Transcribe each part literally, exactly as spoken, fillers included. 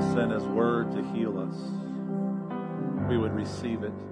sent His word to heal us, we would receive it.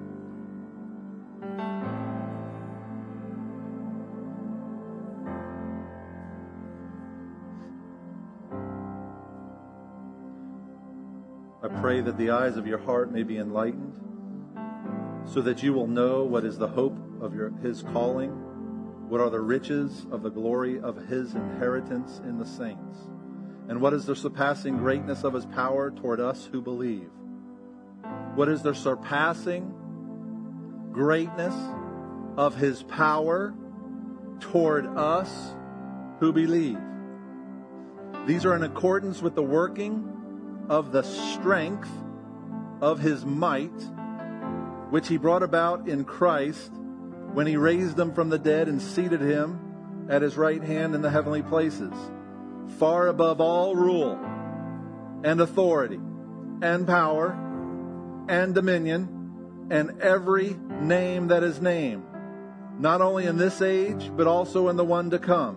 I pray that the eyes of your heart may be enlightened, so that you will know what is the hope of your, His calling, what are the riches of the glory of His inheritance in the saints, and what is the surpassing greatness of His power toward us who believe. What is the surpassing greatness of His power toward us who believe. These are in accordance with the working of the strength of His might, which He brought about in Christ when He raised Him from the dead and seated Him at His right hand in the heavenly places, far above all rule and authority and power and dominion and every name that is named, not only in this age, but also in the one to come.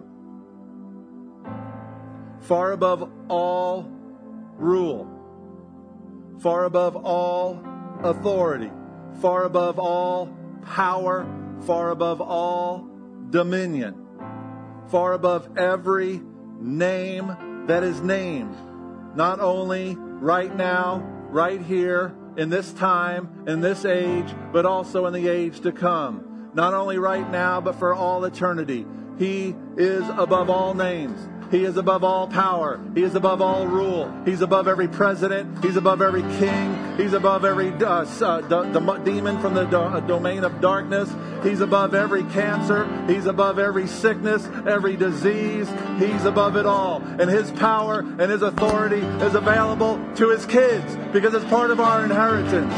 Far above all rule, far above all authority, far above all power, far above all dominion, far above every name that is named, not only right now, right here, in this time, in this age, but also in the age to come. Not only right now, but for all eternity. He is above all names. He is above all power. He is above all rule. He's above every president. He's above every king. He's above every uh, uh, d- d- demon from the do- domain of darkness. He's above every cancer. He's above every sickness, every disease. He's above it all. And His power and His authority is available to His kids because it's part of our inheritance.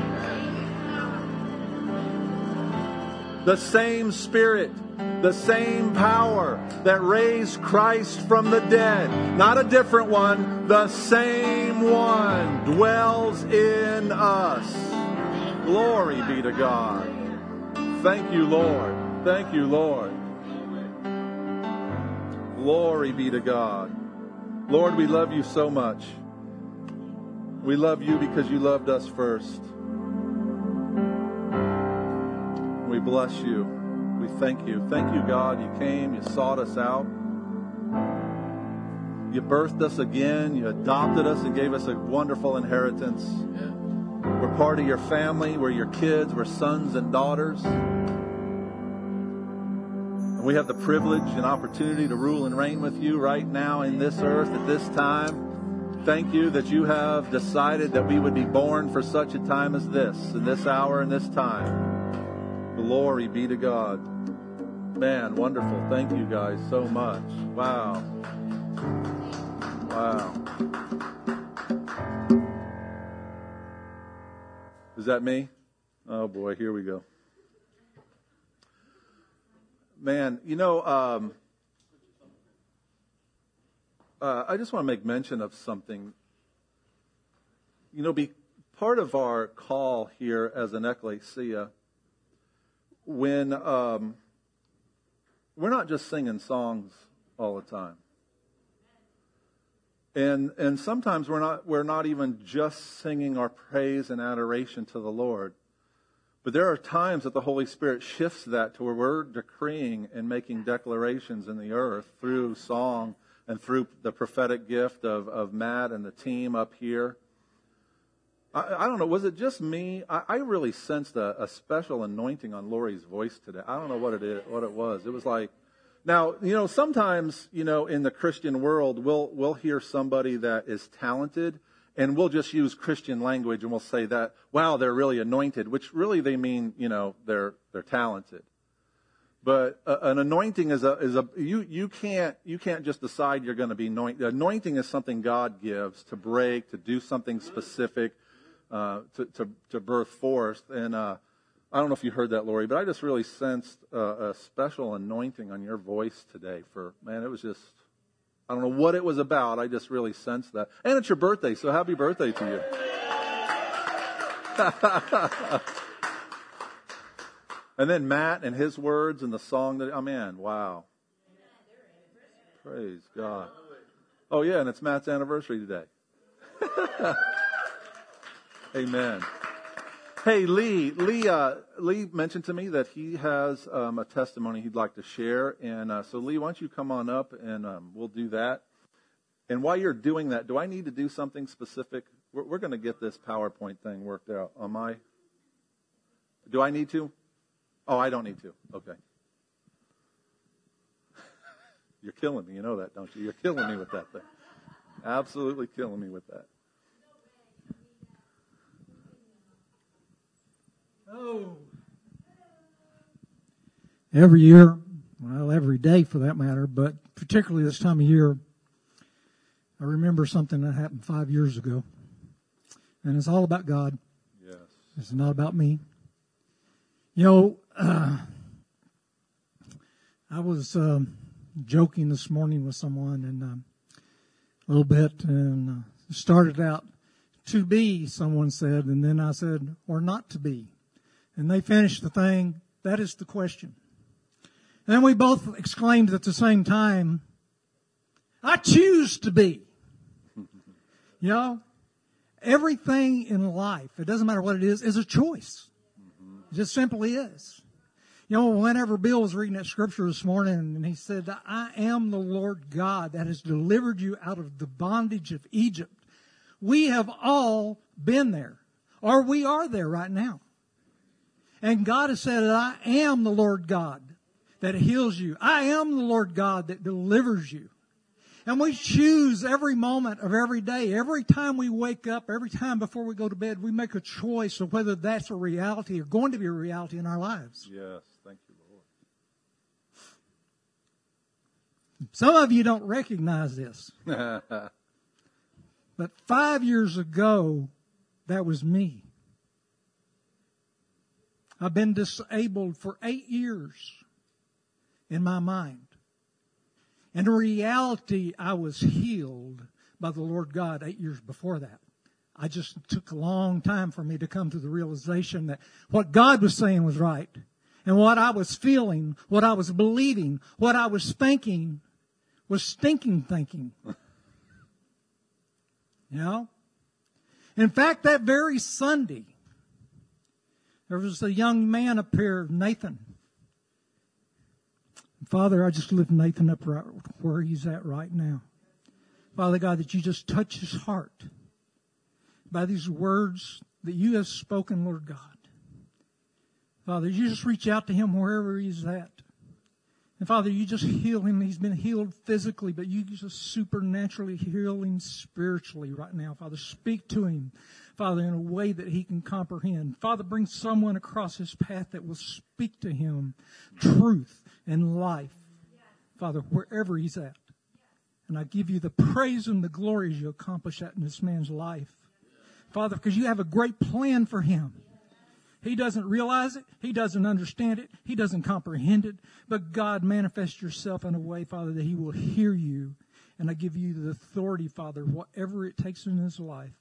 The same Spirit, the same power that raised Christ from the dead, not a different one, the same one dwells in us. Glory be to God. Thank you, Lord. Thank you, Lord. Glory be to God. Lord, we love you so much. We love you because you loved us first. We bless you. We thank you. Thank you, God. You came. You sought us out. You birthed us again. You adopted us and gave us a wonderful inheritance. We're part of your family. We're your kids. We're sons and daughters. And we have the privilege and opportunity to rule and reign with you right now in this earth at this time. Thank you that you have decided that we would be born for such a time as this, in this hour and this time. Glory be to God. Man, wonderful. Thank you guys so much. Wow. Wow. Is that me? Oh boy, here we go. Man, you know, um, uh, I just want to make mention of something. You know, be part of our call here as an ecclesia, when um, we're not just singing songs all the time, and and sometimes we're not we're not even just singing our praise and adoration to the Lord, but there are times that the Holy Spirit shifts that to where we're decreeing and making declarations in the earth through song and through the prophetic gift of of Matt and the team up here. I, I don't know, was it just me? I, I really sensed a, a special anointing on Lori's voice today. I don't know what it is, what it was. It was like, now, you know, sometimes, you know, in the Christian world, we'll we'll hear somebody that is talented, and we'll just use Christian language, and we'll say that, wow, they're really anointed, which really they mean, you know, they're they're talented. But uh, an anointing is a is a you you can't you can't just decide you're going to be anointed. Anointing is something God gives to break, to do something specific. Uh, to, to, to birth forth. And uh, I don't know if you heard that, Lori, but I just really sensed uh, a special anointing on your voice today. For, man, it was just, I don't know what it was about. I just really sensed that. And it's your birthday, so happy birthday to you. And then Matt and his words and the song that, oh man, wow. Praise God. Oh yeah, and it's Matt's anniversary today. Amen. Hey, Lee, Lee, uh, Lee mentioned to me that he has um, a testimony he'd like to share. And uh, so, Lee, why don't you come on up and um, we'll do that. And while you're doing that, do I need to do something specific? We're, we're going to get this PowerPoint thing worked out. Am I? Do I need to? Oh, I don't need to. Okay. You're killing me. You know that, don't you? You're killing me with that thing. Absolutely killing me with that. Oh. Every year, well, every day for that matter, but particularly this time of year, I remember something that happened five years ago. And it's all about God. Yes. It's not about me. You know, uh, I was um, joking this morning with someone and um, a little bit, and uh, started out to be, someone said, and then I said, or not to be. And they finished the thing, that is the question. And then we both exclaimed at the same time, I choose to be. You know, everything in life, it doesn't matter what it is, is a choice. It just simply is. You know, whenever Bill was reading that scripture this morning, and he said, I am the Lord God that has delivered you out of the bondage of Egypt. We have all been there, or we are there right now. And God has said that I am the Lord God that heals you. I am the Lord God that delivers you. And we choose every moment of every day, every time we wake up, every time before we go to bed, we make a choice of whether that's a reality or going to be a reality in our lives. Yes, thank you, Lord. Some of you don't recognize this. But five years ago, that was me. I've been disabled for eight years in my mind. And in reality, I was healed by the Lord God eight years before that. I just took a long time for me to come to the realization that what God was saying was right. And what I was feeling, what I was believing, what I was thinking was stinking thinking. You know? In fact, that very Sunday, there was a young man up here, Nathan. Father, I just lift Nathan up right where he's at right now. Father God, that you just touch his heart by these words that you have spoken, Lord God. Father, you just reach out to him wherever he's at. And Father, you just heal him. He's been healed physically, but you just supernaturally heal him spiritually right now. Father, speak to him, Father, in a way that he can comprehend. Father, bring someone across his path that will speak to him truth and life, Father, wherever he's at. And I give you the praise and the glory as you accomplish that in this man's life. Father, because you have a great plan for him. He doesn't realize it. He doesn't understand it. He doesn't comprehend it. But God, manifest yourself in a way, Father, that he will hear you. And I give you the authority, Father, whatever it takes in his life,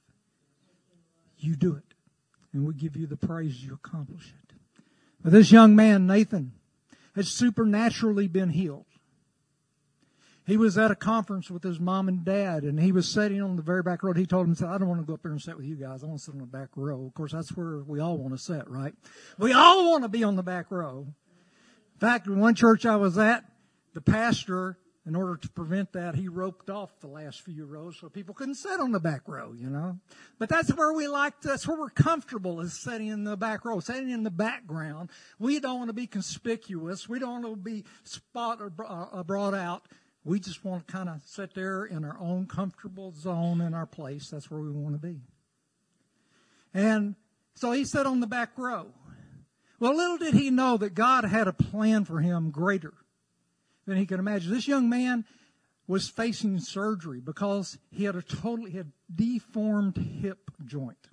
you do it. And we give you the praise you accomplish it. But this young man, Nathan, has supernaturally been healed. He was at a conference with his mom and dad, and he was sitting on the very back row. He told them, I don't want to go up there and sit with you guys. I want to sit on the back row. Of course, that's where we all want to sit, right? We all want to be on the back row. In fact, in one church I was at, the pastor, in order to prevent that, he roped off the last few rows so people couldn't sit on the back row, you know. But that's where we like to, that's where we're comfortable, is sitting in the back row, sitting in the background. We don't want to be conspicuous. We don't want to be spot or uh, brought out. We just want to kind of sit there in our own comfortable zone in our place. That's where we want to be. And so he sat on the back row. Well, little did he know that God had a plan for him greater than he could imagine. This young man was facing surgery because he had a totally he had deformed hip joint.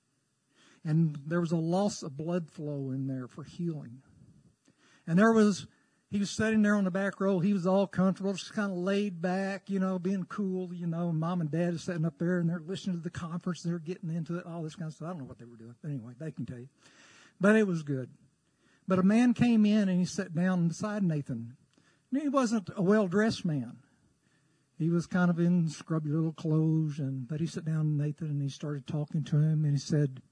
And there was a loss of blood flow in there for healing. And there was He was sitting there on the back row. He was all comfortable, just kind of laid back, you know, being cool, you know. And Mom and Dad are sitting up there, and they're listening to the conference. They're getting into it, all this kind of stuff. I don't know what they were doing. But anyway, they can tell you. But it was good. But a man came in, and he sat down beside Nathan. And he wasn't a well-dressed man. he was kind of in scrubby little clothes, and but he sat down with Nathan and he started talking to him, and he said,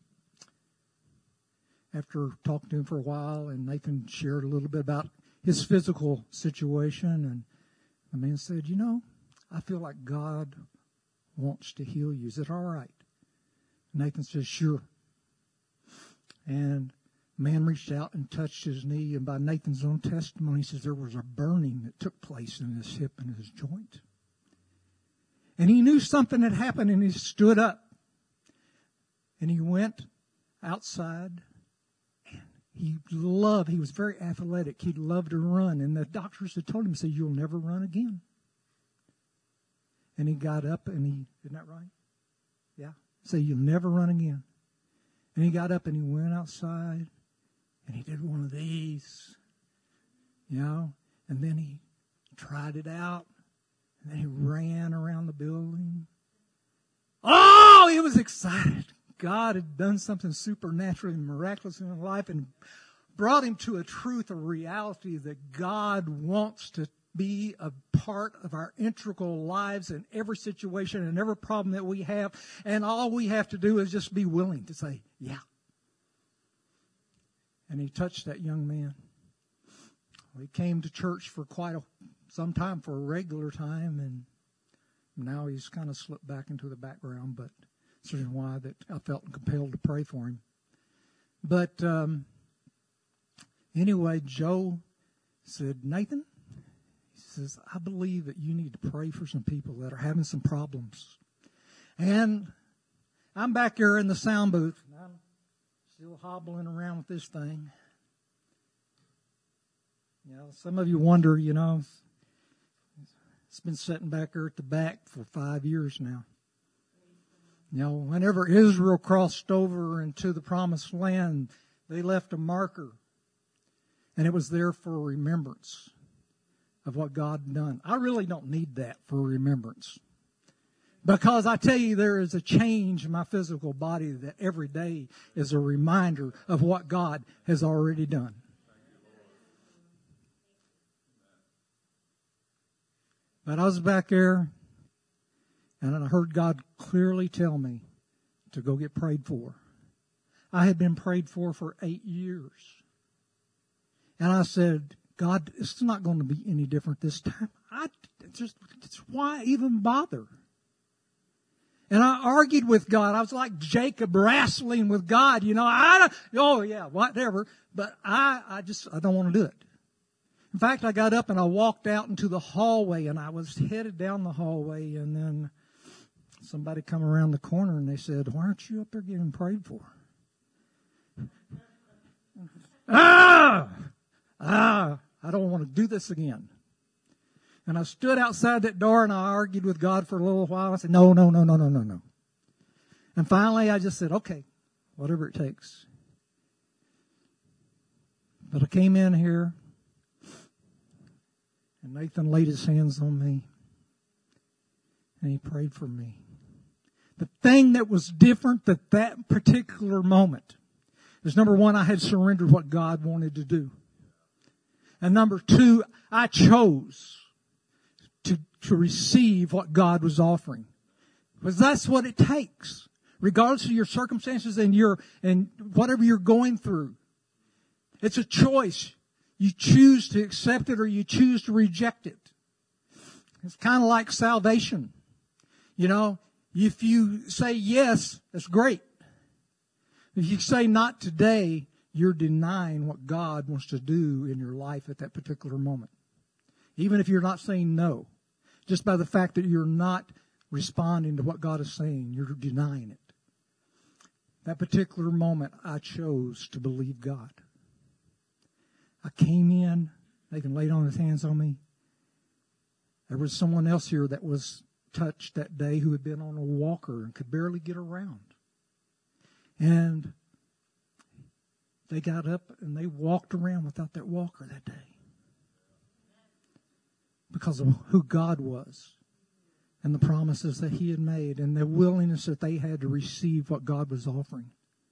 after talking to him for a while, and Nathan shared a little bit about his physical situation, and the man said, you know, I feel like God wants to heal you. Is it all right? Nathan says, sure. And the man reached out and touched his knee, and by Nathan's own testimony, he says there was a burning that took place in his hip and his joint. And he knew something had happened, and he stood up. And he went outside. He loved, he was very athletic. He loved to run. And the doctors had told him, said, you'll never run again. And he got up and he, isn't that right? Yeah. Say, you'll never run again. And he got up and he went outside and he did one of these, you know, and then he tried it out and then he ran around the building. Oh, he was excited. God had done something supernatural and miraculous in his life and brought him to a truth, a reality that God wants to be a part of our integral lives in every situation and every problem that we have. And all we have to do is just be willing to say, yeah. And he touched that young man. He came to church for quite a, some time, for a regular time, and now he's kind of slipped back into the background, but that's the reason why that I felt compelled to pray for him. But um, anyway, Joe said, Nathan, he says, I believe that you need to pray for some people that are having some problems. And I'm back here in the sound booth, and I'm still hobbling around with this thing. You know, some of you wonder, you know, it's been sitting back there at the back for five years now. You know, whenever Israel crossed over into the promised land, they left a marker. And it was there for remembrance of what God had done. I really don't need that for remembrance. Because I tell you, there is a change in my physical body that every day is a reminder of what God has already done. But I was back there, and I heard God clearly tell me to go get prayed for. I had been prayed for for eight years. And I said, God, it's not going to be any different this time. I just, it's why even bother? And I argued with God. I was like Jacob wrestling with God. You know, I don't, oh yeah, whatever. But I, I just, I don't want to do it. In fact, I got up and I walked out into the hallway, and I was headed down the hallway, and then somebody come around the corner and they said, why aren't you up there getting prayed for? ah! Ah! I don't want to do this again. And I stood outside that door and I argued with God for a little while. I said, no, no, no, no, no, no, no. And finally I just said, okay, whatever it takes. But I came in here and Nathan laid his hands on me and he prayed for me. The thing that was different at that particular moment is, number one, I had surrendered what God wanted to do. And number two, I chose to, to receive what God was offering. Because that's what it takes. Regardless of your circumstances and your, and whatever you're going through. It's a choice. You choose to accept it or you choose to reject it. It's kind of like salvation. You know, if you say yes, that's great. If you say not today, you're denying what God wants to do in your life at that particular moment. Even if you're not saying no. Just by the fact that you're not responding to what God is saying, you're denying it. That particular moment, I chose to believe God. I came in, Nathan laid on his hands on me. There was someone else here that was touched that day who had been on a walker and could barely get around. And they got up and they walked around without that walker that day. Because of who God was and the promises that He had made and the willingness that they had to receive what God was offering.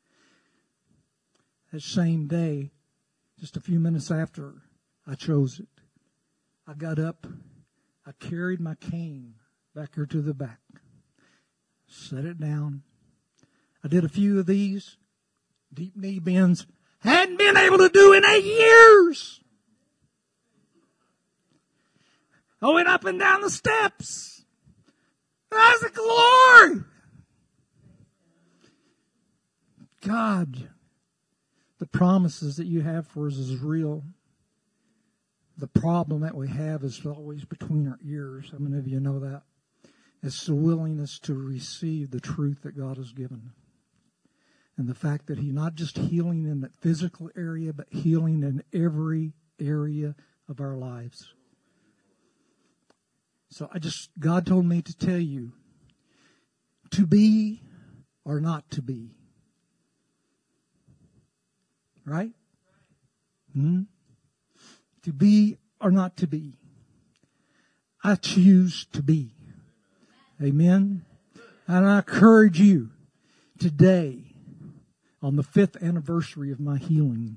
That same day, just a few minutes after I chose it, I got up, I carried my cane back here to the back, set it down. I did a few of these deep knee bends. Hadn't been able to do in eight years. I went up and down the steps. I was like, Lord, God, the promises that you have for us is real. The problem that we have is always between our ears. How many of you know that? It's the willingness to receive the truth that God has given. And the fact that He's not just healing in that physical area, but healing in every area of our lives. So I just, God told me to tell you, to be or not to be. Right? Hmm? To be or not to be. I choose to be. Amen? And I encourage you today, on the fifth anniversary of my healing,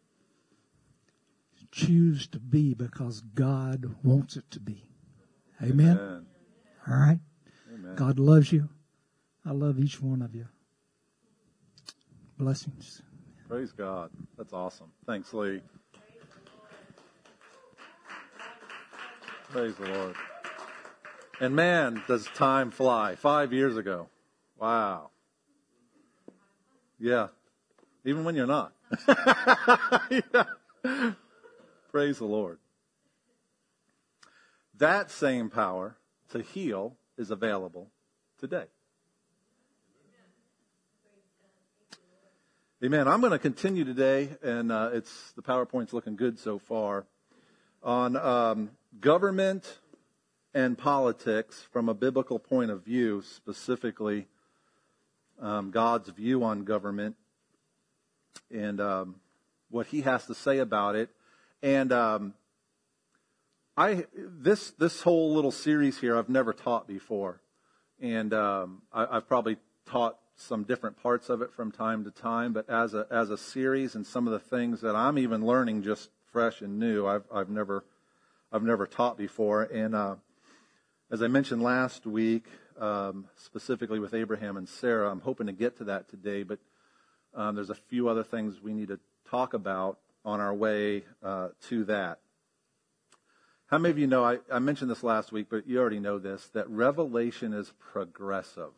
choose to be because God wants it to be. Amen? Amen. All right? Amen. God loves you. I love each one of you. Blessings. Praise God. That's awesome. Thanks, Lee. Praise the Lord. And man, does time fly. Five years ago. Wow. Yeah. Even when you're not. Yeah. Praise the Lord. That same power to heal is available today. Amen. I'm going to continue today, and uh, it's the PowerPoint's looking good so far, on um, government and politics from a biblical point of view, specifically um, God's view on government and um, what He has to say about it. And um, I this this whole little series here I've never taught before, and um, I, I've probably taught some different parts of it from time to time, but as a as a series and some of the things that I'm even learning just fresh and new, I've I've never I've never taught before. And uh, as I mentioned last week, um, specifically with Abraham and Sarah, I'm hoping to get to that today. But um, there's a few other things we need to talk about on our way uh, to that. How many of you know? I, I mentioned this last week, but you already know this: that revelation is progressive.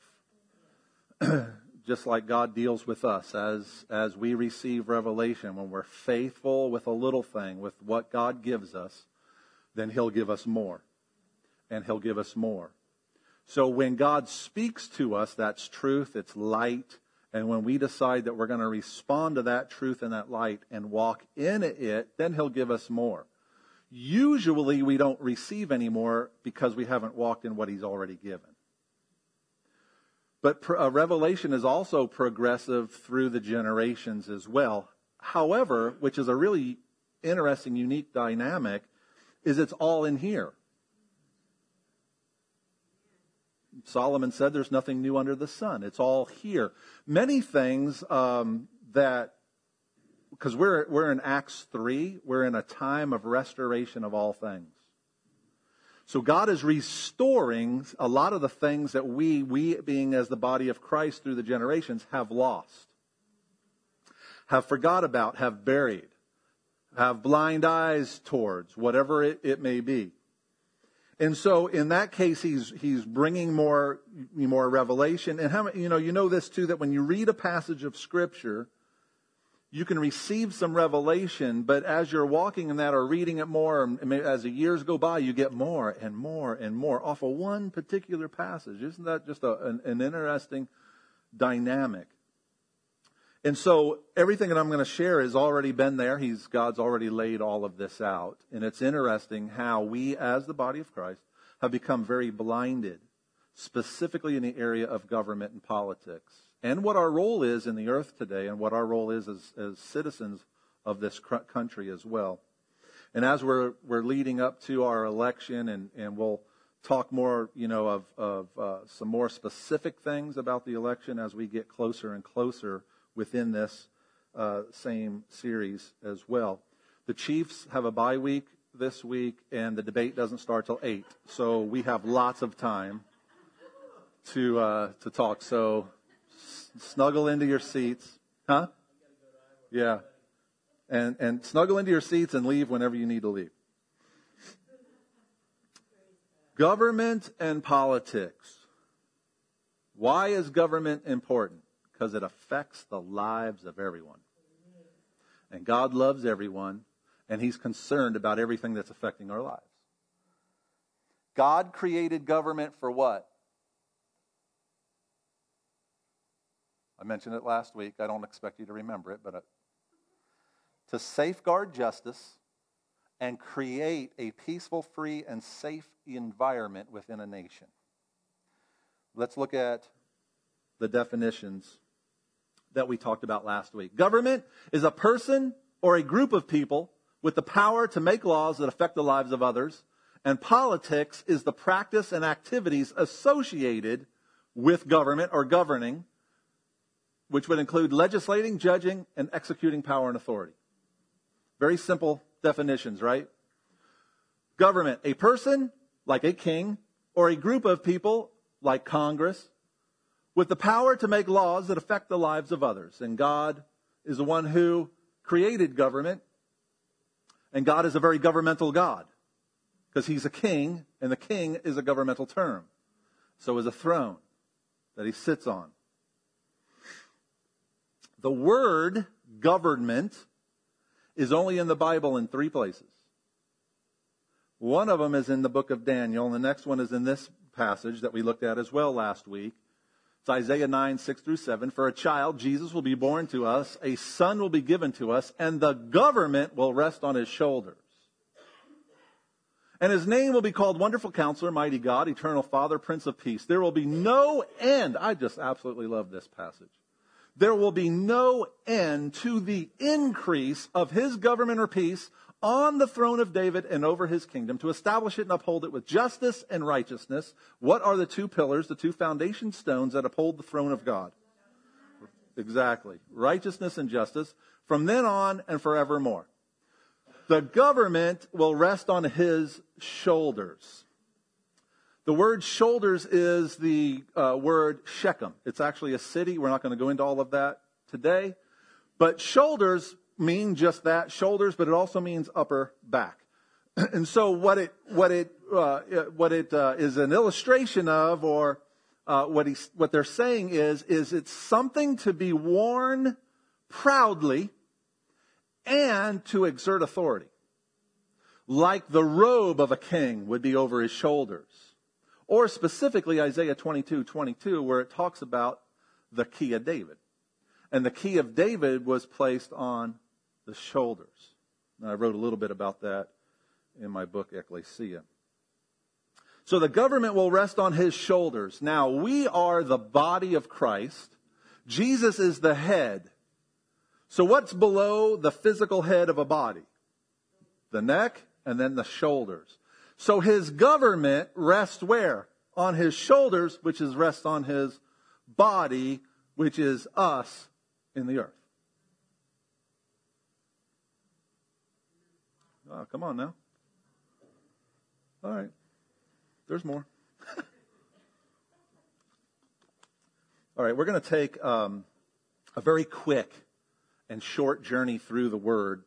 Just like God deals with us as as we receive revelation, when we're faithful with a little thing, with what God gives us, then He'll give us more. And He'll give us more. So when God speaks to us, that's truth, it's light. And when we decide that we're going to respond to that truth and that light and walk in it, then He'll give us more. Usually we don't receive any more because we haven't walked in what He's already given. But uh, revelation is also progressive through the generations as well. However, which is a really interesting, unique dynamic, is it's all in here. Solomon said there's nothing new under the sun. It's all here. Many things um, that, because we're we're in Acts three, we're in a time of restoration of all things. So God is restoring a lot of the things that we, we being as the body of Christ through the generations, have lost, have forgot about, have buried, have blind eyes towards, whatever it, it may be. And so in that case, he's he's bringing more more revelation. And how many, you know, you know this too, that when you read a passage of Scripture, you can receive some revelation, but as you're walking in that or reading it more, and as the years go by, you get more and more and more off of one particular passage. Isn't that just a, an, an interesting dynamic? And so everything that I'm going to share has already been there. He's God's already laid all of this out. And it's interesting how we, as the body of Christ, have become very blinded, specifically in the area of government and politics, and what our role is in the earth today, and what our role is as, as citizens of this country as well. And as we're we're leading up to our election, and, and we'll talk more, you know, of, of uh, some more specific things about the election as we get closer and closer within this uh, same series as well. The Chiefs have a bye week this week, and the debate doesn't start till eight. So we have lots of time to uh, to talk. So s- snuggle into your seats. Huh? Yeah. And and snuggle into your seats and leave whenever you need to leave. Government and politics. Why is government important? Because it affects the lives of everyone. And God loves everyone, and He's concerned about everything that's affecting our lives. God created government for what? I mentioned it last week. I don't expect you to remember it, but uh, to safeguard justice and create a peaceful, free, and safe environment within a nation. Let's look at the definitions that we talked about last week. Government is a person or a group of people with the power to make laws that affect the lives of others. And politics is the practice and activities associated with government or governing, which would include legislating, judging, and executing power and authority. Very simple definitions, right? Government, a person like a king or a group of people like Congress with the power to make laws that affect the lives of others. And God is the one who created government. And God is a very governmental God because He's a king, and the king is a governmental term. So is a throne that He sits on. The word government is only in the Bible in three places. One of them is in the book of Daniel, and the next one is in this passage that we looked at as well last week. It's Isaiah nine, six through seven. For a child, Jesus will be born to us, a son will be given to us, and the government will rest on His shoulders. And His name will be called Wonderful Counselor, Mighty God, Eternal Father, Prince of Peace. There will be no end. I just absolutely love this passage. There will be no end to the increase of His government or peace on the throne of David and over His kingdom, to establish it and uphold it with justice and righteousness. What are the two pillars, the two foundation stones that uphold the throne of God? Exactly. Righteousness and justice from then on and forevermore. The government will rest on His shoulders. The word shoulders is the uh, word Shechem. It's actually a city. We're not going to go into all of that today. But shoulders mean just that, shoulders, but it also means upper back. And so what it what it uh, what it uh, is an illustration of, or uh, what he what they're saying is is it's something to be worn proudly and to exert authority, like the robe of a king would be over his shoulders, or specifically Isaiah twenty-two twenty-two, where it talks about the key of David, and the key of David was placed on the shoulders. And I wrote a little bit about that in my book, Ecclesia. So the government will rest on His shoulders. Now, we are the body of Christ. Jesus is the head. So what's below the physical head of a body? The neck and then the shoulders. So His government rests where? On His shoulders, which is rests on His body, which is us in the earth. Oh, come on now. All right. There's more. All right, we're going to take um, a very quick and short journey through the Word.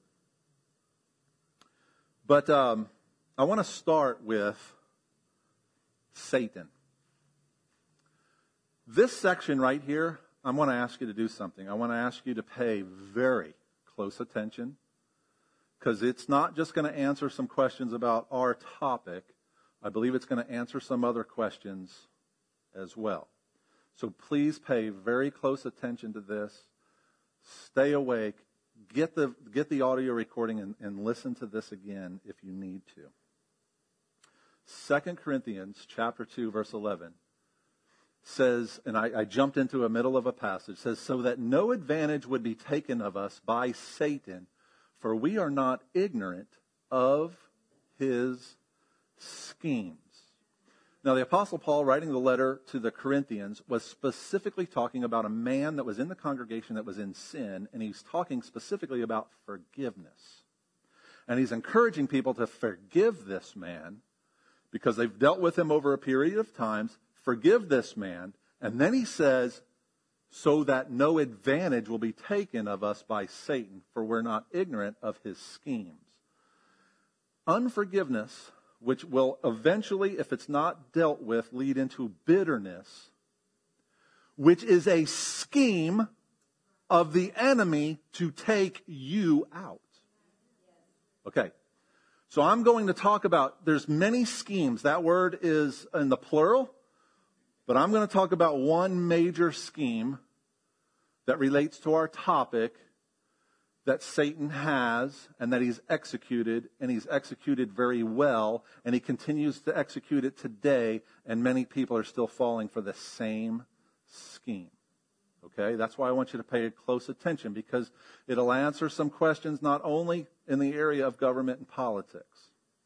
But um, I want to start with Satan. This section right here, I want to ask you to do something. I want to ask you to pay very close attention, because it's not just going to answer some questions about our topic. I believe it's going to answer some other questions as well. So please pay very close attention to this. Stay awake. Get the get the audio recording and, and listen to this again if you need to. Second Corinthians chapter two, verse eleven says, and I, I jumped into a middle of a passage, says, so that no advantage would be taken of us by Satan, for we are not ignorant of his schemes. Now, the Apostle Paul, writing the letter to the Corinthians, was specifically talking about a man that was in the congregation that was in sin, and he's talking specifically about forgiveness. And he's encouraging people to forgive this man because they've dealt with him over a period of times. Forgive this man. And then he says, so that no advantage will be taken of us by Satan, for we're not ignorant of his schemes. Unforgiveness, which will eventually, if it's not dealt with, lead into bitterness, which is a scheme of the enemy to take you out. Okay, so I'm going to talk about, there's many schemes. That word is in the plural, but I'm going to talk about one major scheme that relates to our topic that Satan has and that he's executed, and he's executed very well, and he continues to execute it today, and many people are still falling for the same scheme. Okay, that's why I want you to pay close attention, because it'll answer some questions not only in the area of government and politics.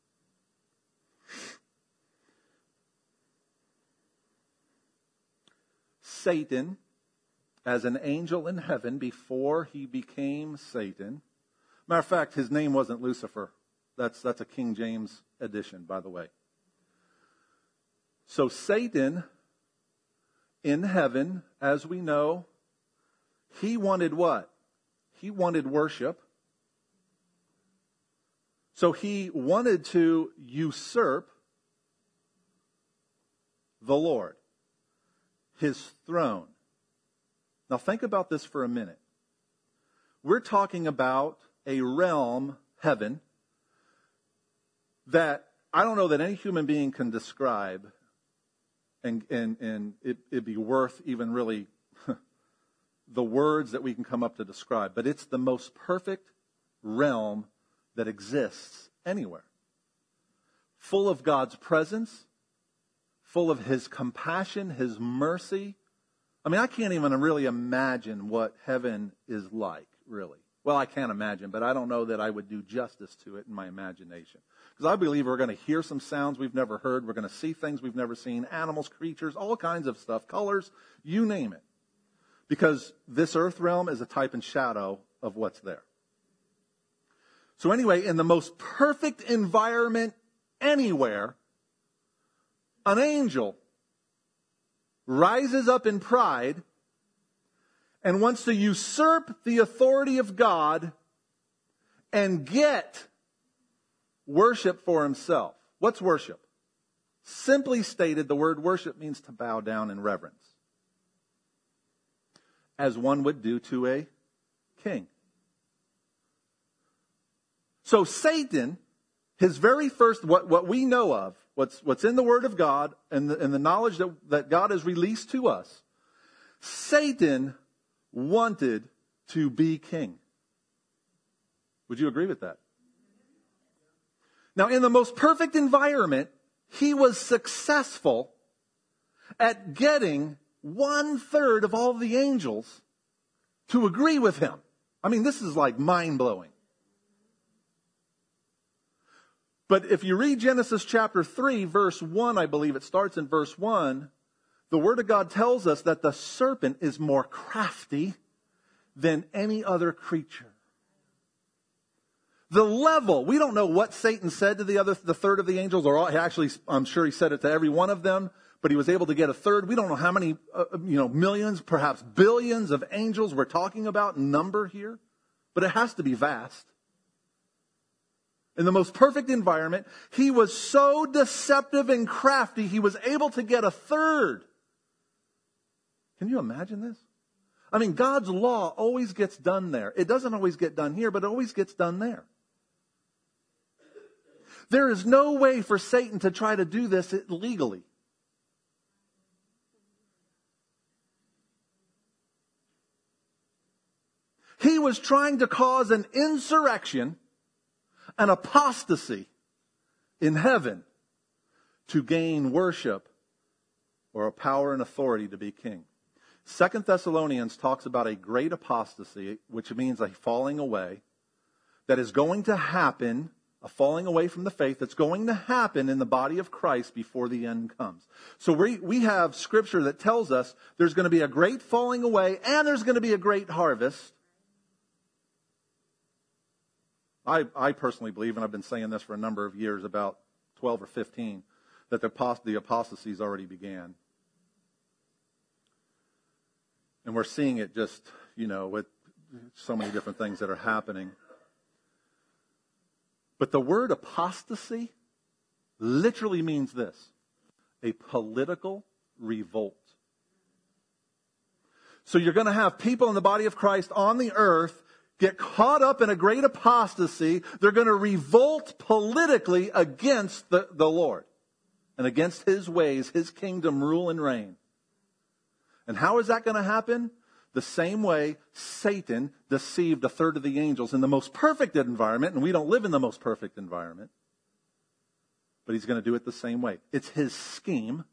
Satan, as an angel in heaven before he became Satan. Matter of fact, his name wasn't Lucifer. That's, that's a King James edition, by the way. So Satan, in heaven, as we know, he wanted what? He wanted worship. So he wanted to usurp the Lord, his throne. Now think about this for a minute. We're talking about a realm, heaven, that I don't know that any human being can describe, and, and, and it, it'd be worth even really the words that we can come up to describe. But it's the most perfect realm that exists anywhere. Full of God's presence, full of his compassion, his mercy. I mean, I can't even really imagine what heaven is like, really. Well, I can't imagine, but I don't know that I would do justice to it in my imagination. Because I believe we're going to hear some sounds we've never heard. We're going to see things we've never seen. Animals, creatures, all kinds of stuff. Colors, you name it. Because this earth realm is a type and shadow of what's there. So anyway, in the most perfect environment anywhere, an angel rises up in pride and wants to usurp the authority of God and get worship for himself. What's worship? Simply stated, the word worship means to bow down in reverence, as one would do to a king. So Satan, his very first, what, what we know of, what's, what's in the Word of God and the, and the knowledge that, that God has released to us, Satan wanted to be king. Would you agree with that? Now, in the most perfect environment, he was successful at getting one third of all the angels to agree with him. I mean, this is like mind-blowing. But if you read Genesis chapter three, verse one, I believe it starts in verse one, the Word of God tells us that the serpent is more crafty than any other creature. The level, we don't know what Satan said to the other, the third of the angels, or all, actually, I'm sure he said it to every one of them, but he was able to get a third. We don't know how many, uh, you know, millions, perhaps billions of angels we're talking about in number here, but it has to be vast. In the most perfect environment, he was so deceptive and crafty, he was able to get a third. Can you imagine this? I mean, God's law always gets done there. It doesn't always get done here, but it always gets done there. There is no way for Satan to try to do this legally. He was trying to cause an insurrection, an apostasy in heaven to gain worship or a power and authority to be king. Second Thessalonians talks about a great apostasy, which means a falling away, that is going to happen, a falling away from the faith that's going to happen in the body of Christ before the end comes. So we, we have scripture that tells us there's going to be a great falling away and there's going to be a great harvest. I, I personally believe, and I've been saying this for a number of years, about twelve or fifteen, that the, apost- the apostasies already began. And we're seeing it just, you know, with so many different things that are happening. But the word apostasy literally means this: a political revolt. So you're going to have people in the body of Christ on the earth get caught up in a great apostasy. They're going to revolt politically against the, the Lord and against His ways, His kingdom rule and reign. And how is that going to happen? The same way Satan deceived a third of the angels in the most perfect environment, and we don't live in the most perfect environment. But he's going to do it the same way. It's his scheme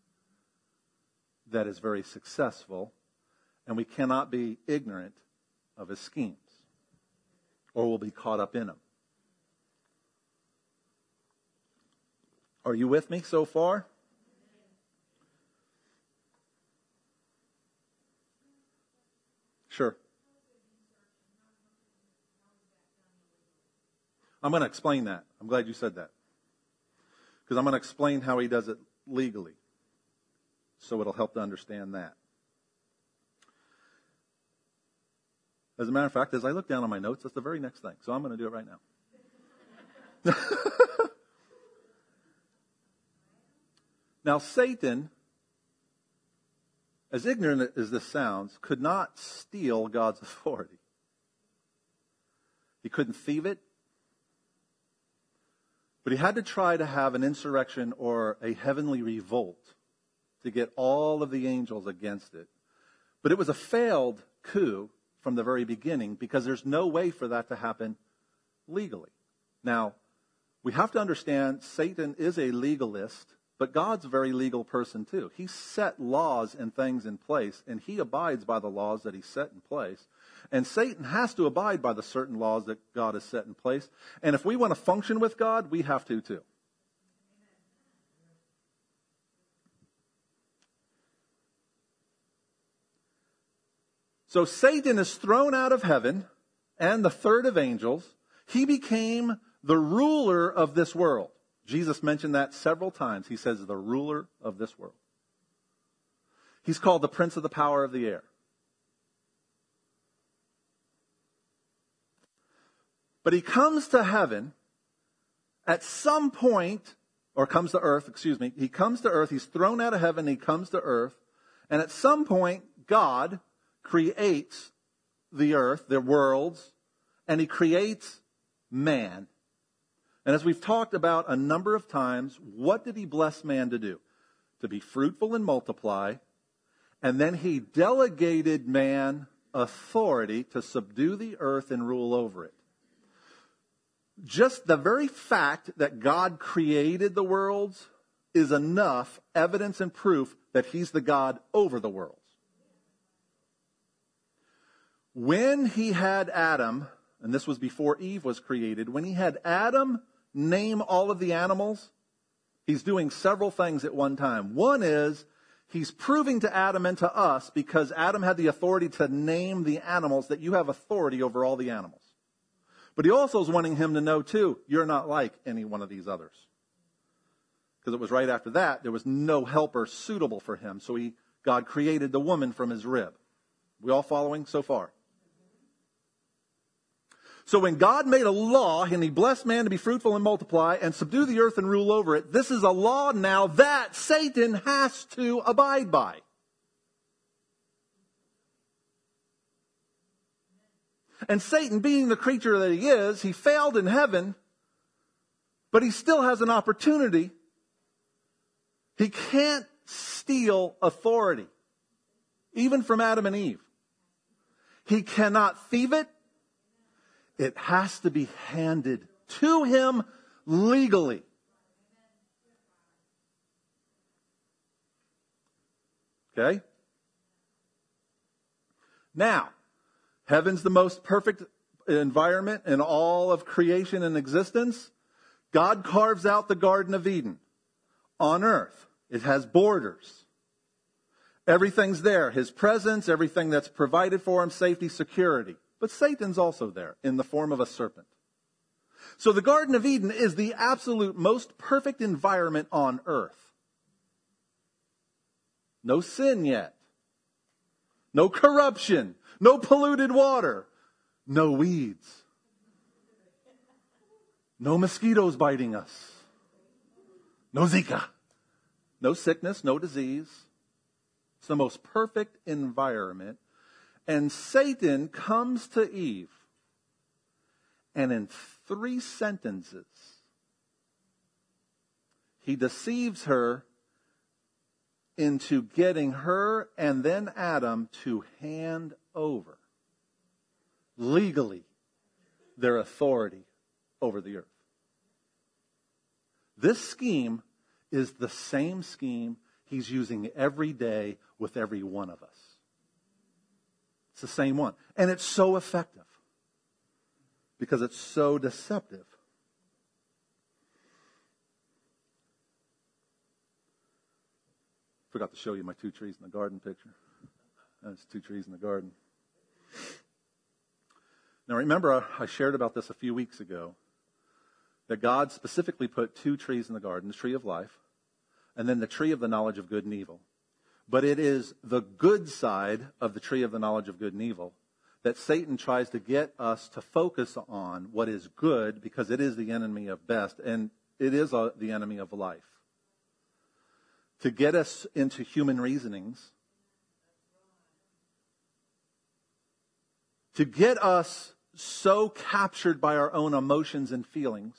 that is very successful, and we cannot be ignorant of his schemes, or we'll be caught up in them. Are you with me so far? Sure. I'm going to explain that. I'm glad you said that. Because I'm going to explain how he does it legally. So it'll help to understand that. As a matter of fact, as I look down on my notes, that's the very next thing. So I'm going to do it right now. Now, Satan, as ignorant as this sounds, could not steal God's authority. He couldn't thieve it. But he had to try to have an insurrection or a heavenly revolt to get all of the angels against it. But it was a failed coup from the very beginning because there's no way for that to happen legally. Now, we have to understand Satan is a legalist, but God's a very legal person too. He set laws and things in place, and he abides by the laws that he set in place. And Satan has to abide by the certain laws that God has set in place. And if we want to function with God, we have to too. So Satan is thrown out of heaven and the third of angels. He became the ruler of this world. Jesus mentioned that several times. He says the ruler of this world. He's called the prince of the power of the air. But he comes to heaven at some point, or comes to earth, excuse me. He comes to earth. He's thrown out of heaven. He comes to earth. And at some point, God creates the earth, the worlds, and he creates man. And as we've talked about a number of times, what did he bless man to do? To be fruitful and multiply. And then he delegated man authority to subdue the earth and rule over it. Just the very fact that God created the worlds is enough evidence and proof that he's the God over the worlds. When he had Adam, and this was before Eve was created, when he had Adam name all of the animals, he's doing several things at one time. One is he's proving to Adam and to us, because Adam had the authority to name the animals, that you have authority over all the animals. But he also is wanting him to know, too, you're not like any one of these others. Because it was right after that, there was no helper suitable for him. So he, God created the woman from his rib. We all following so far? So when God made a law, and he blessed man to be fruitful and multiply and subdue the earth and rule over it, this is a law now that Satan has to abide by. And Satan, being the creature that he is, he failed in heaven, but he still has an opportunity. He can't steal authority, even from Adam and Eve. He cannot thieve it. It has to be handed to him legally. Okay? Now, heaven's the most perfect environment in all of creation and existence. God carves out the Garden of Eden on earth. It has borders. Everything's there. His presence, everything that's provided for him, safety, security. But Satan's also there in the form of a serpent. So the Garden of Eden is the absolute most perfect environment on earth. No sin yet. No corruption. No polluted water. No weeds. No mosquitoes biting us. No Zika. No sickness, no disease. It's the most perfect environment. And Satan comes to Eve, and in three sentences, he deceives her into getting her and then Adam to hand over, legally, their authority over the earth. This scheme is the same scheme he's using every day with every one of us. It's the same one. And it's so effective because it's so deceptive. Forgot to show you my two trees in the garden picture. That's two trees in the garden. Now remember, I shared about this a few weeks ago, that God specifically put two trees in the garden, the tree of life, and then the tree of the knowledge of good and evil. But it is the good side of the tree of the knowledge of good and evil that Satan tries to get us to focus on what is good, because it is the enemy of best, and it is a, the enemy of life. To get us into human reasonings, to get us so captured by our own emotions and feelings,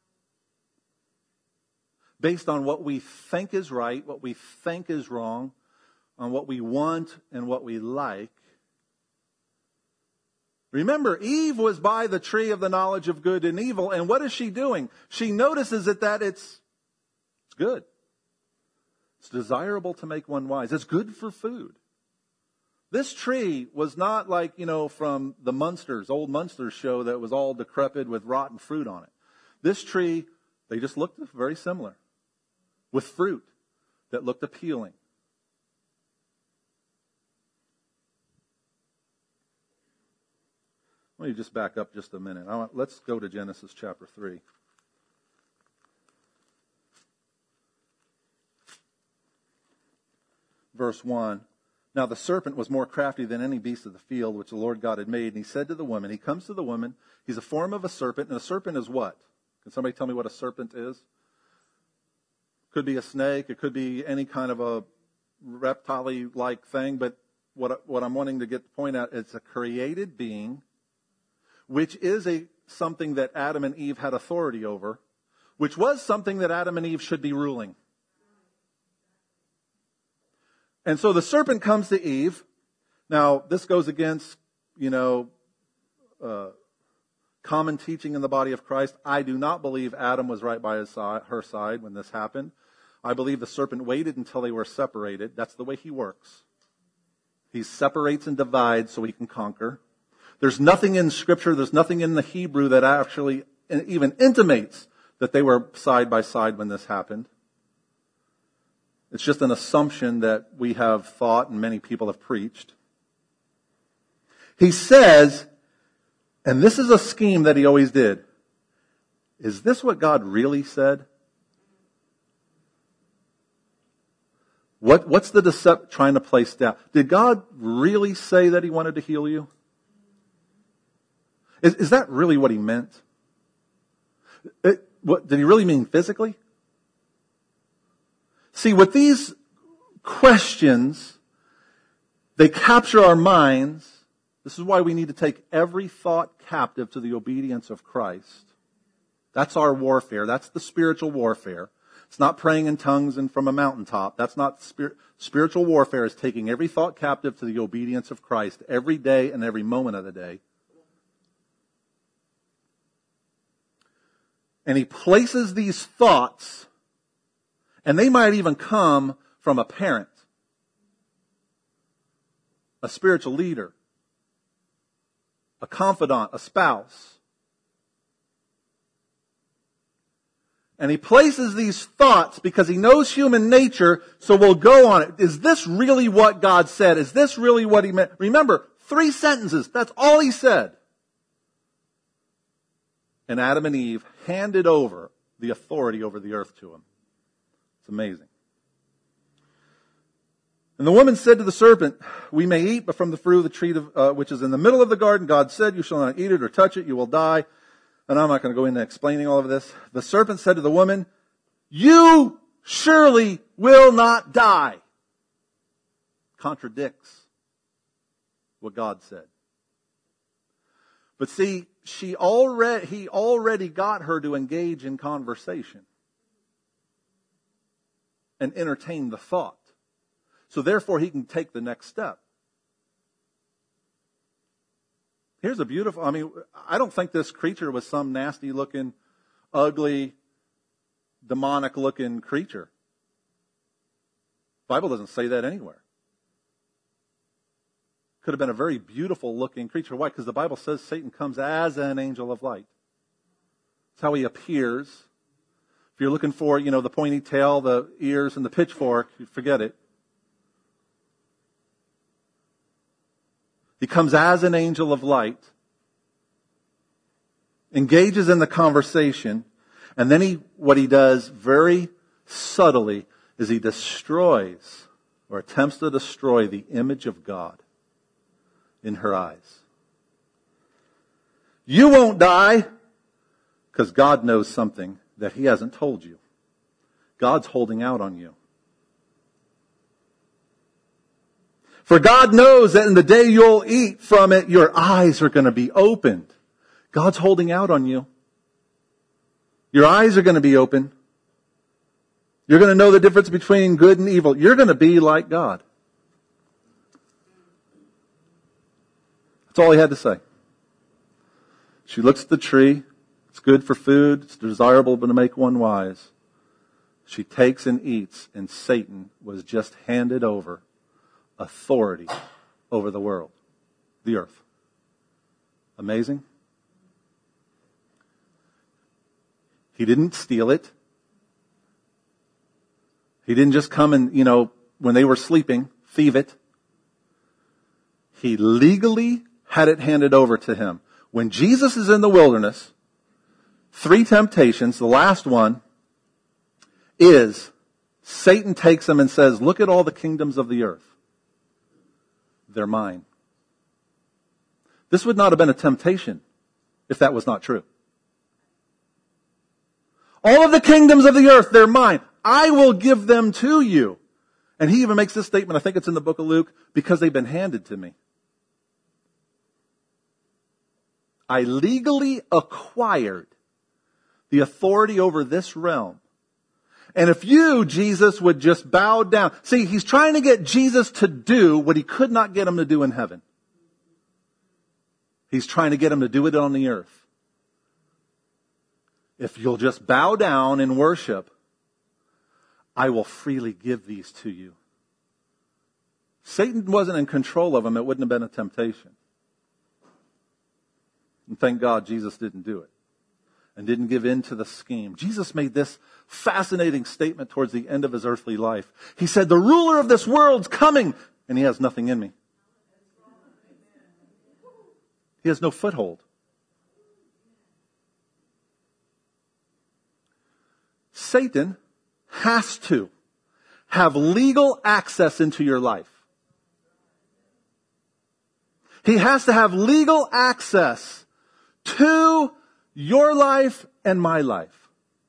based on what we think is right, what we think is wrong, on what we want and what we like. Remember, Eve was by the tree of the knowledge of good and evil, and what is she doing? She notices it that it's, it's good. It's desirable to make one wise. It's good for food. This tree was not like, you know, from the Munsters, old Munsters show that was all decrepit with rotten fruit on it. This tree, they just looked very similar, with fruit that looked appealing. Let me just back up just a minute. I want, let's go to Genesis chapter three. Verse one. Now the serpent was more crafty than any beast of the field which the Lord God had made. And he said to the woman, he comes to the woman, he's a form of a serpent. And a serpent is what? Can somebody tell me what a serpent is? Could be a snake. It could be any kind of a reptile-like thing. But what, what I'm wanting to get the point at, it's a created being, which is a something that Adam and Eve had authority over, which was something that Adam and Eve should be ruling. And so the serpent comes to Eve. Now, this goes against, you know, uh, common teaching in the body of Christ. I do not believe Adam was right by his side, her side when this happened. I believe the serpent waited until they were separated. That's the way he works. He separates and divides so he can conquer. There's nothing in Scripture, there's nothing in the Hebrew that actually even intimates that they were side by side when this happened. It's just an assumption that we have thought and many people have preached. He says, and this is a scheme that he always did, is this what God really said? What, what's the deception trying to place down? Did God really say that he wanted to heal you? Is, is that really what he meant? It, what, did he really mean physically? See, with these questions, they capture our minds. This is why we need to take every thought captive to the obedience of Christ. That's our warfare. That's the spiritual warfare. It's not praying in tongues and from a mountaintop. That's not spirit. Spiritual warfare is taking every thought captive to the obedience of Christ every day and every moment of the day. And he places these thoughts, and they might even come from a parent, a spiritual leader, a confidant, a spouse. And he places these thoughts because he knows human nature, so we'll go on it. Is this really what God said? Is this really what he meant? Remember, three sentences. That's all he said. and Adam and Eve handed over the authority over the earth to him. It's amazing. And the woman said to the serpent, we may eat, but from the fruit of the tree of, uh, which is in the middle of the garden, God said, you shall not eat it or touch it, you will die. And I'm not going to go into explaining all of this. The serpent said to the woman, you surely will not die. Contradicts what God said. But see, she already, he already got her to engage in conversation and entertain the thought. So therefore, he can take the next step. Here's a beautiful, I mean, I don't think this creature was some nasty looking, ugly, demonic looking creature. The Bible doesn't say that anywhere. Could have been a very beautiful looking creature. Why? Because the Bible says Satan comes as an angel of light. That's how he appears. If you're looking for, you know, the pointy tail, the ears, and the pitchfork, forget it. He comes as an angel of light, engages in the conversation, and then he, what he does very subtly is he destroys or attempts to destroy the image of God in her eyes. You won't die because God knows something that he hasn't told you. God's holding out on you. For God knows that in the day you'll eat from it, your eyes are going to be opened. God's holding out on you. Your eyes are going to be open. You're going to know the difference between good and evil. You're going to be like God. That's all he had to say. She looks at the tree. It's good for food. It's desirable to make one wise. She takes and eats, and Satan was just handed over authority over the world, the earth. Amazing? He didn't steal it. He didn't just come and, you know, when they were sleeping, thieve it. He legally had it handed over to him. When Jesus is in the wilderness, three temptations, the last one is Satan takes him and says, look at all the kingdoms of the earth. They're mine. This would not have been a temptation if that was not true. All of the kingdoms of the earth, they're mine. I will give them to you. And he even makes this statement, I think it's in the book of Luke, because they've been handed to me. I legally acquired the authority over this realm. And if you, Jesus, would just bow down. See, he's trying to get Jesus to do what he could not get him to do in heaven. He's trying to get him to do it on the earth. If you'll just bow down and worship, I will freely give these to you. Satan wasn't in control of him. It wouldn't have been a temptation. And thank God Jesus didn't do it and didn't give in to the scheme. Jesus made this fascinating statement towards the end of his earthly life. He said, the ruler of this world's coming, and he has nothing in me. He has no foothold. Satan has to have legal access into your life. He has to have legal access to your life and my life.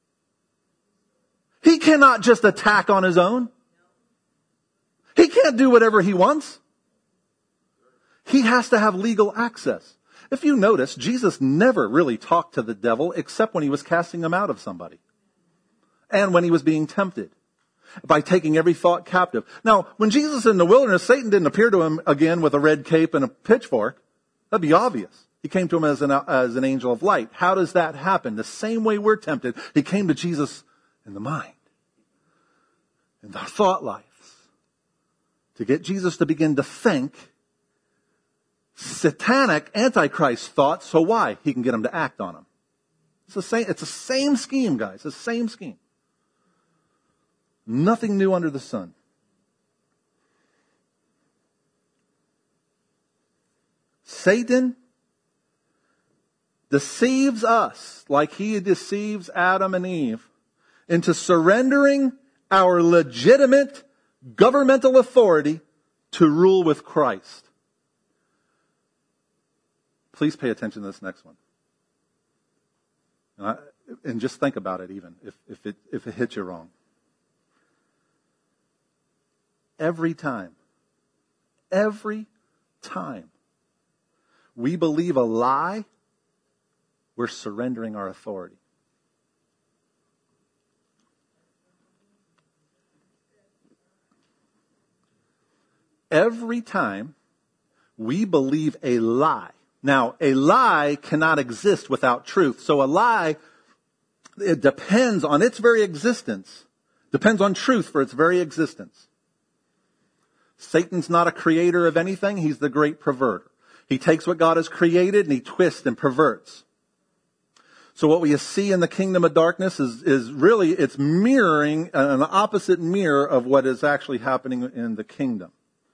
He cannot just attack on his own. He can't do whatever he wants. He has to have legal access. If you notice, Jesus never really talked to the devil except when he was casting him out of somebody. And when he was being tempted by taking every thought captive. Now, when Jesus is in the wilderness, Satan didn't appear to him again with a red cape and a pitchfork. That'd be obvious. He came to him as an, as an angel of light. How does that happen? The same way we're tempted. He came to Jesus in the mind, in the thought lives, to get Jesus to begin to think satanic antichrist thoughts. So why? He can get him to act on them. It's the same, it's the same scheme, guys. It's the same scheme. Nothing new under the sun. Satan deceives us like he deceives Adam and Eve into surrendering our legitimate governmental authority to rule with Christ. Please pay attention to this next one. And, I, and just think about it even, if, if, it, if it hits you wrong. Every time, every time we believe a lie, we're surrendering our authority. Every time we believe a lie. Now, a lie cannot exist without truth. So a lie, it depends on its very existence, depends on truth for its very existence. Satan's not a creator of anything. He's the great perverter. He takes what God has created and he twists and perverts. So what we see in the kingdom of darkness is, is really, it's mirroring an opposite mirror of what is actually happening in the kingdom.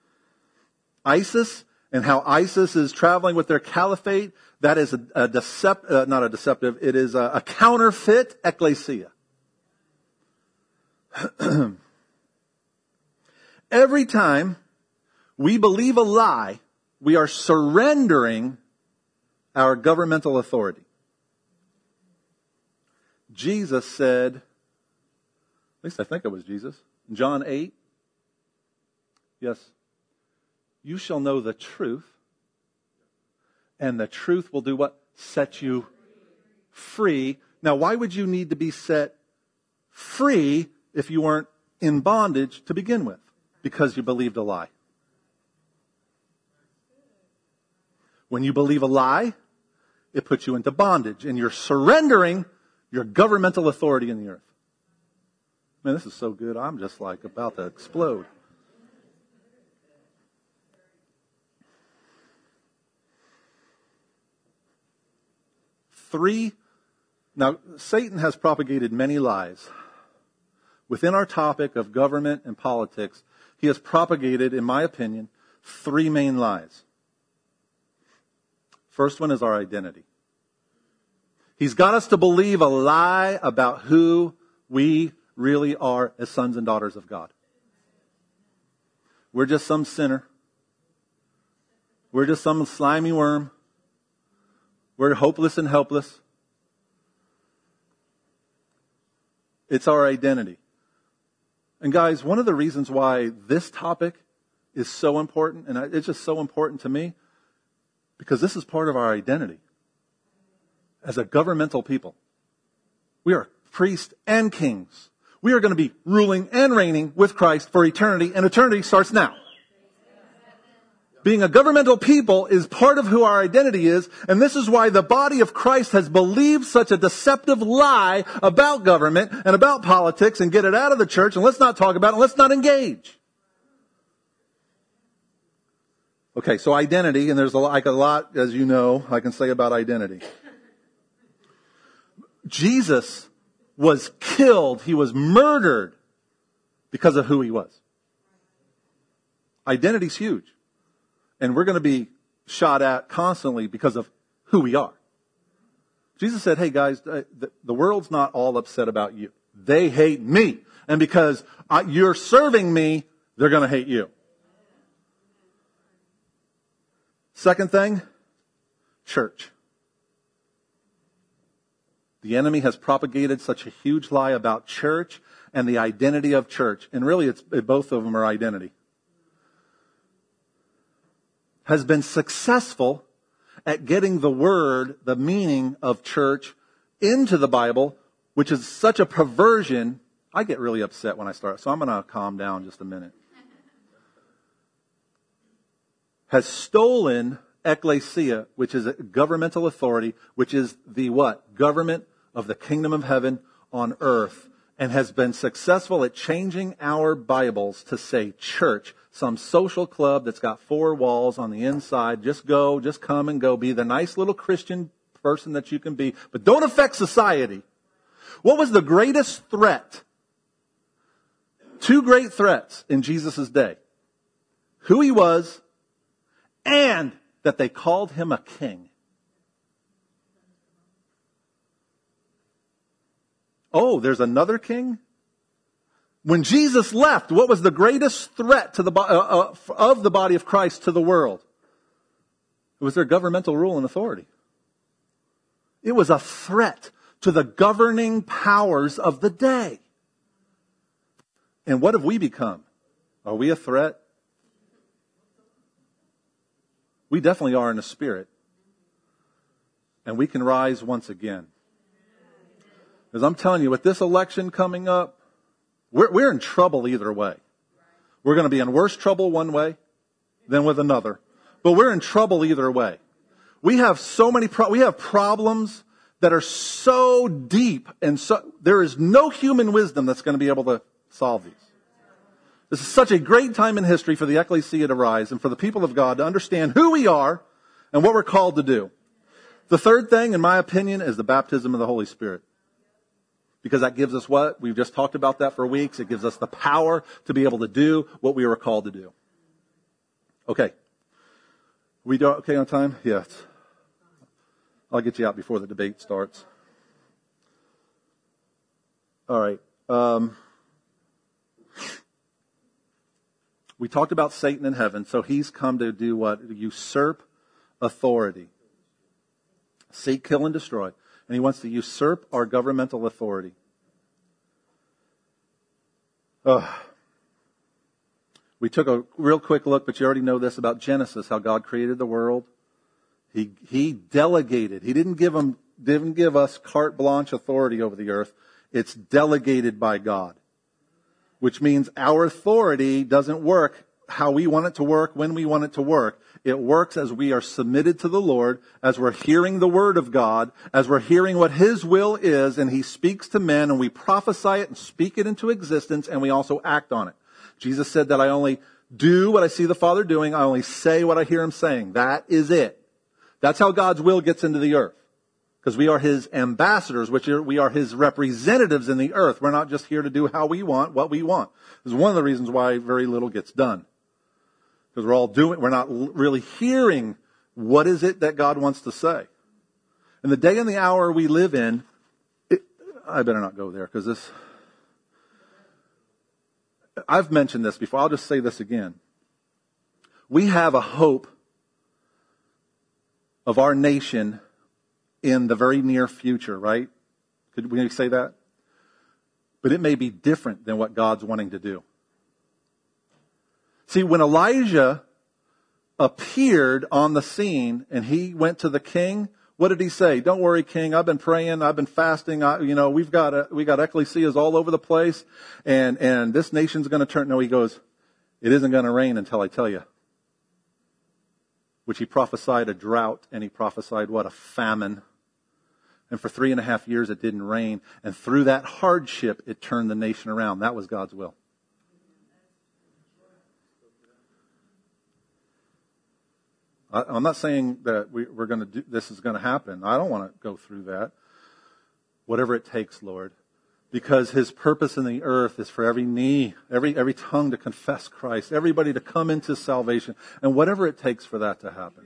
ISIS and how ISIS is traveling with their caliphate, that is a, a decept, uh, not a deceptive, it is a, a counterfeit ecclesia. Every time we believe a lie, we are surrendering our governmental authority. Jesus said, at least I think it was Jesus, in John eight, yes, you shall know the truth, and the truth will do what? Set you free. Now, why would you need to be set free if you weren't in bondage to begin with? Because you believed a lie. When you believe a lie, it puts you into bondage, and you're surrendering your governmental authority in the earth. Man, this is so good. I'm just like about to explode. Three, now Satan has propagated many lies. Within our topic of government and politics, he has propagated, in my opinion, three main lies. First one is our identity. He's got us to believe a lie about who we really are as sons and daughters of God. We're just some sinner. We're just some slimy worm. We're hopeless and helpless. It's our identity. And guys, one of the reasons why this topic is so important, and it's just so important to me, because this is part of our identity. As a governmental people, we are priests and kings. We are going to be ruling and reigning with Christ for eternity, and eternity starts now. Being a governmental people is part of who our identity is, and this is why the body of Christ has believed such a deceptive lie about government and about politics, and get it out of the church, and let's not talk about it, and let's not engage. Okay, so identity, and there's a, like a lot, as you know, I can say about identity. Jesus was killed, he was murdered because of who he was. Identity's huge. And we're going to be shot at constantly because of who we are. Jesus said, hey guys, the, the world's not all upset about you. They hate me. And because I, you're serving me, they're going to hate you. Second thing, church. The enemy has propagated such a huge lie about church and the identity of church. And really, it's both of them are identity. Has been successful at getting the word, the meaning of church into the Bible, which is such a perversion. I get really upset when I start, so I'm going to calm down just a minute. Has stolen ecclesia, which is a governmental authority, which is the what? Government of the kingdom of heaven on earth, and has been successful at changing our Bibles to say church, some social club that's got four walls on the inside. Just go, just come and go. Be the nice little Christian person that you can be, but don't affect society. What was the greatest threat? Two great threats in Jesus' day. Who he was, and that they called him a king. Oh, there's another king? When Jesus left, what was the greatest threat to the uh, uh, of the body of Christ to the world? It was their governmental rule and authority. It was a threat to the governing powers of the day. And what have we become? Are we a threat? We definitely are in the spirit. And we can rise once again. Because I'm telling you, with this election coming up, we're, we're in trouble either way. We're going to be in worse trouble one way than with another. But we're in trouble either way. We have so many, pro- we have problems that are so deep and so, there is no human wisdom that's going to be able to solve these. This is such a great time in history for the ecclesia to rise and for the people of God to understand who we are and what we're called to do. The third thing, in my opinion, is the baptism of the Holy Spirit. Because that gives us what? We've just talked about that for weeks. It gives us the power to be able to do what we were called to do. Okay. We do okay on time? Yes. I'll get you out before the debate starts. All right. Um, we talked about Satan in heaven. So he's come to do what? Usurp authority. Seek, kill, and destroy. And he wants to usurp our governmental authority. Uh, we took a real quick look, but you already know this about Genesis, how God created the world. He he delegated. He didn't give them didn't give us carte blanche authority over the earth. It's delegated by God, which means our authority doesn't work how we want it to work, when we want it to work. It works as we are submitted to the Lord, as we're hearing the word of God, as we're hearing what his will is, and he speaks to men, and we prophesy it and speak it into existence, and we also act on it. Jesus said that I only do what I see the Father doing. I only say what I hear him saying. That is it. That's how God's will gets into the earth. Because we are his ambassadors, which are, we are his representatives in the earth. We're not just here to do how we want, what we want. This is one of the reasons why very little gets done. Because we're all doing, we're not really hearing what is it that God wants to say. In the day and the hour we live in, it, I better not go there because this, I've mentioned this before. I'll just say this again. We have a hope of our nation in the very near future, right? Could we say that? But it may be different than what God's wanting to do. See, when Elijah appeared on the scene and he went to the king, what did he say? Don't worry, king. I've been praying. I've been fasting. I, you know, we've got a, we got ecclesias all over the place, and and this nation's going to turn. No, he goes, it isn't going to rain until I tell you. Which he prophesied a drought, and he prophesied what? A famine. And for three and a half years it didn't rain. And through that hardship, it turned the nation around. That was God's will. I, I'm not saying that we, we're going to do, this is going to happen. I don't want to go through that. Whatever it takes, Lord. Because his purpose in the earth is for every knee, every every tongue to confess Christ, everybody to come into salvation, and whatever it takes for that to happen.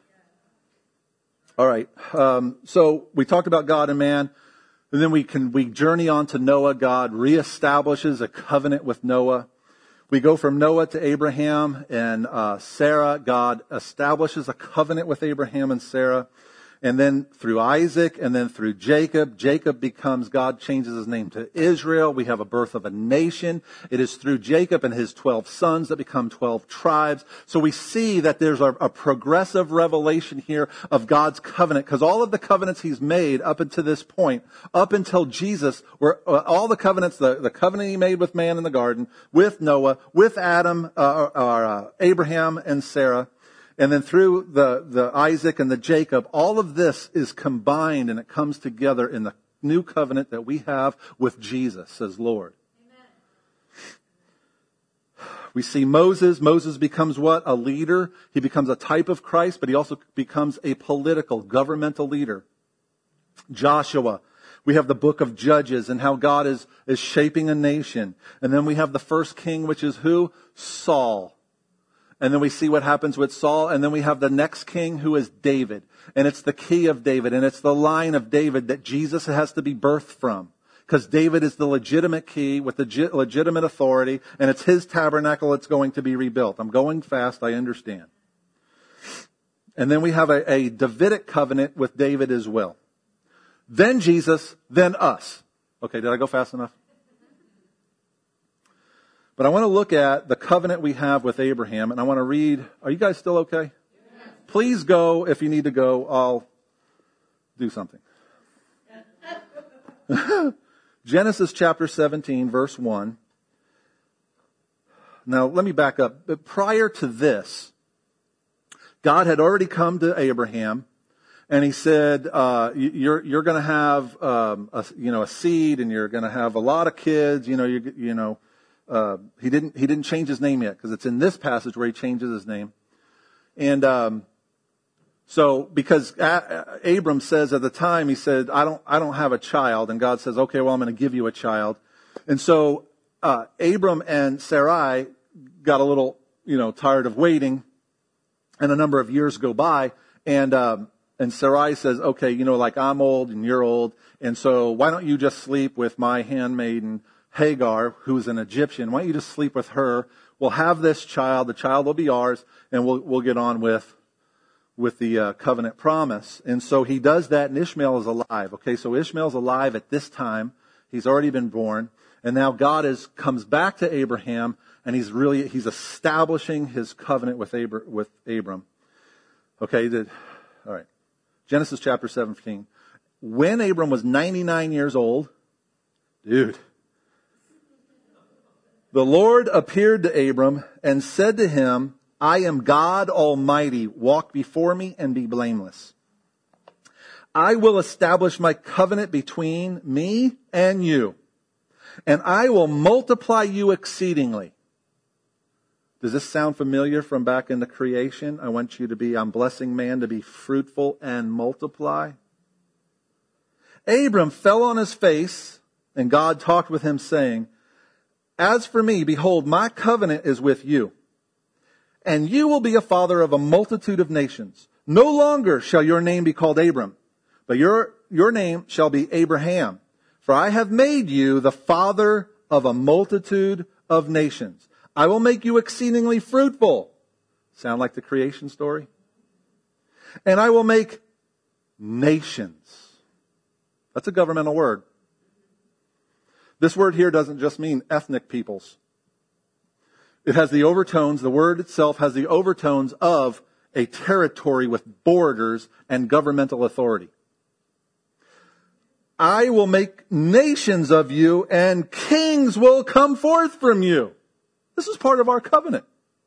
All right. Um, so we talked about God and man, and then we can we journey on to Noah. God reestablishes a covenant with Noah. We go from Noah to Abraham and uh, Sarah. God establishes a covenant with Abraham and Sarah. And then through Isaac and then through Jacob, Jacob becomes, God changes his name to Israel. We have a birth of a nation. It is through Jacob and his twelve sons that become twelve tribes. So we see that there's a, a progressive revelation here of God's covenant, because all of the covenants he's made up until this point, up until Jesus, were uh, all the covenants, the, the covenant he made with man in the garden, with Noah, with Adam, uh, or, uh, Abraham and Sarah, and then through the, the Isaac and the Jacob, all of this is combined and it comes together in the new covenant that we have with Jesus as Lord. Amen. We see Moses. Moses becomes what? A leader. He becomes a type of Christ, but he also becomes a political, governmental leader. Joshua. We have the book of Judges and how God is, is shaping a nation. And then we have the first king, which is who? Saul. And then we see what happens with Saul. And then we have the next king, who is David. And it's the key of David. And it's the line of David that Jesus has to be birthed from. because David is the legitimate key with the ge- legitimate authority, and it's his tabernacle that's going to be rebuilt. I'm going fast, I understand. And then we have a, a Davidic covenant with David as well. Then Jesus, then us. Okay, did I go fast enough? But I want to look at the covenant we have with Abraham, and I want to read. Are you guys still okay? Yes. Please go. If you need to go, I'll do something. Genesis chapter seventeen, verse one. Now, let me back up. But prior to this, God had already come to Abraham, and he said, uh, "You're you're going to have um, a, you know a seed, and you're going to have a lot of kids. You know you you know." Uh, he didn't, he didn't change his name yet, because it's in this passage where he changes his name. And, um, so, because a- Abram says at the time, he said, I don't, I don't have a child. And God says, okay, well, I'm going to give you a child. And so, uh, Abram and Sarai got a little, you know, tired of waiting, and a number of years go by, and, um, and Sarai says, okay, you know, like I'm old and you're old, and so why don't you just sleep with my handmaiden Hagar, who's an Egyptian? Why don't you just sleep with her? We'll have this child. The child will be ours, and we'll we'll get on with with the uh, covenant promise. And so he does that, and Ishmael is alive. Okay, so Ishmael's alive at this time. He's already been born, and now God is comes back to Abraham, and he's really he's establishing his covenant with Abra, with Abram. Okay, did all right. Genesis chapter seventeen. When Abram was ninety-nine years old, dude. The Lord appeared to Abram and said to him, I am God Almighty. Walk before me and be blameless. I will establish my covenant between me and you, and I will multiply you exceedingly. Does this sound familiar from back in the creation? I want you to be, I'm blessing man to be fruitful and multiply. Abram fell on his face, and God talked with him, saying, As for me, behold, my covenant is with you, and you will be a father of a multitude of nations. No longer shall your name be called Abram, but your, your name shall be Abraham. For I have made you the father of a multitude of nations. I will make you exceedingly fruitful. Sound like the creation story? And I will make nations. That's a governmental word. This word here doesn't just mean ethnic peoples. It has the overtones, the word itself has the overtones of a territory with borders and governmental authority. I will make nations of you, and kings will come forth from you. This is part of our covenant.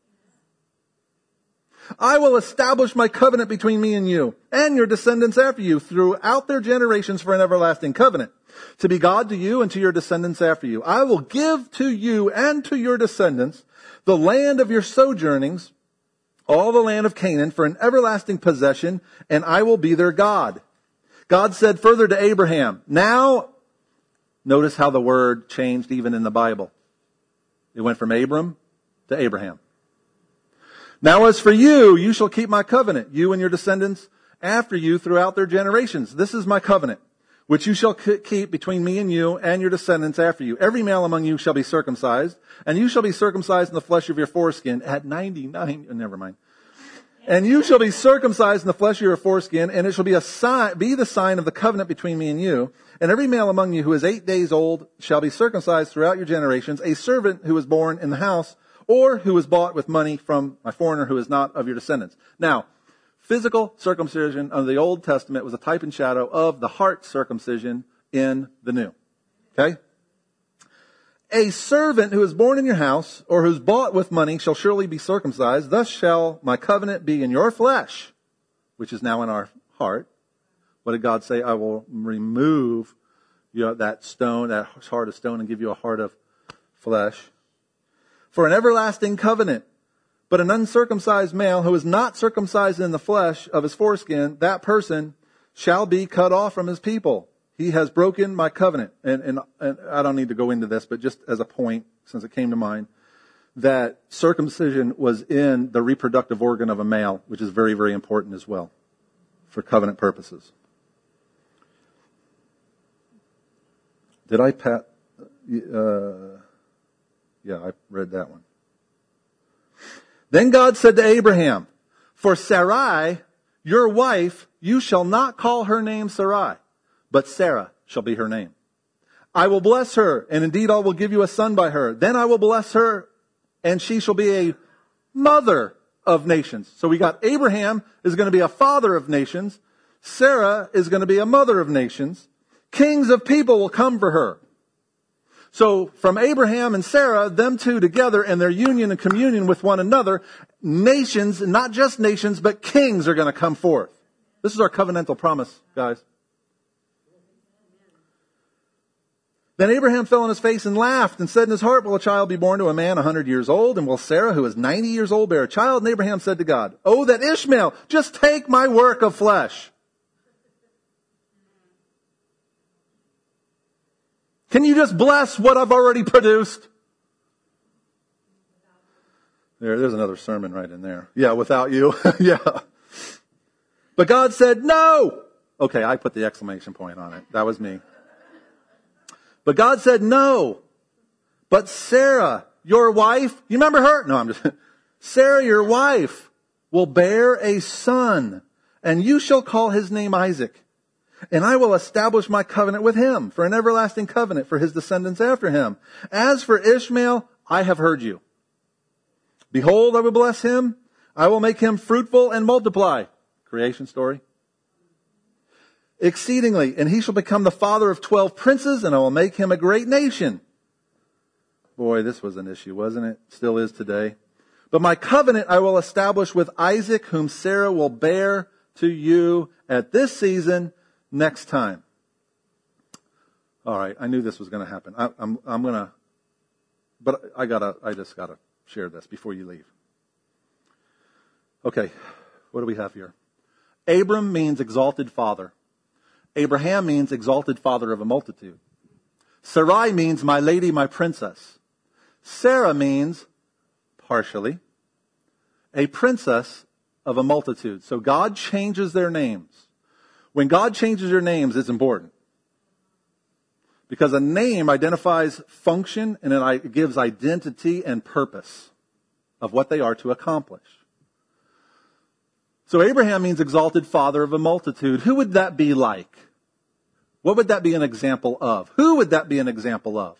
I will establish my covenant between me and you, and your descendants after you, throughout their generations for an everlasting covenant, to be God to you and to your descendants after you. I will give to you and to your descendants the land of your sojournings, all the land of Canaan, for an everlasting possession, and I will be their God. God said further to Abraham, now, notice how the word changed even in the Bible. It went from Abram to Abraham. Now as for you, you shall keep my covenant, you and your descendants after you throughout their generations. This is my covenant, which you shall keep between me and you and your descendants after you. Every male among you shall be circumcised, and you shall be circumcised in the flesh of your foreskin at ninety-nine, never mind. And you shall be circumcised in the flesh of your foreskin, and it shall be a sign, be the sign of the covenant between me and you. And every male among you who is eight days old shall be circumcised throughout your generations, a servant who is born in the house, or who is bought with money from a foreigner who is not of your descendants. Now, physical circumcision under the Old Testament was a type and shadow of the heart circumcision in the New. Okay? A servant who is born in your house, or who is bought with money, shall surely be circumcised. Thus shall my covenant be in your flesh, which is now in our heart. What did God say? I will remove you know, that stone, that heart of stone, and give you a heart of flesh. For an everlasting covenant. But an uncircumcised male who is not circumcised in the flesh of his foreskin, that person shall be cut off from his people. He has broken my covenant. And, and, and I don't need to go into this, but just as a point, since it came to mind, that circumcision was in the reproductive organ of a male, which is very, very important as well for covenant purposes. Did I pat? Uh, yeah, I read that one. Then God said to Abraham, for Sarai, your wife, you shall not call her name Sarai, but Sarah shall be her name. I will bless her, and indeed I will give you a son by her. Then I will bless her, and she shall be a mother of nations. So we got Abraham is going to be a father of nations. Sarah is going to be a mother of nations. Kings of people will come for her. So from Abraham and Sarah, them two together and their union and communion with one another, nations, not just nations, but kings are going to come forth. This is our covenantal promise, guys. Then Abraham fell on his face and laughed and said in his heart, will a child be born to a man a hundred years old? And will Sarah, who is ninety years old, bear a child? And Abraham said to God, oh, that Ishmael just take my work of flesh. Can you just bless what I've already produced? There, there's another sermon right in there. Yeah, without you. Yeah. But God said, no. Okay, I put the exclamation point on it. That was me. But God said, no. But Sarah, your wife, you remember her? No, I'm just, Sarah, your wife, will bear a son, and you shall call his name Isaac. And I will establish my covenant with him for an everlasting covenant for his descendants after him. As for Ishmael, I have heard you. Behold, I will bless him. I will make him fruitful and multiply. Creation story. Exceedingly, and he shall become the father of twelve princes, and I will make him a great nation. Boy, this was an issue, wasn't it? Still is today. But my covenant I will establish with Isaac, whom Sarah will bear to you at this season next time. All right, I knew this was going to happen. I, I'm, I'm going to, but I gotta, I just gotta share this before you leave. Okay, what do we have here? Abram means exalted father. Abraham means exalted father of a multitude. Sarai means my lady, my princess. Sarah means, partially, a princess of a multitude. So God changes their names. When God changes your names, it's important. Because a name identifies function and it gives identity and purpose of what they are to accomplish. So Abraham means exalted father of a multitude. Who would that be like? What would that be an example of? Who would that be an example of?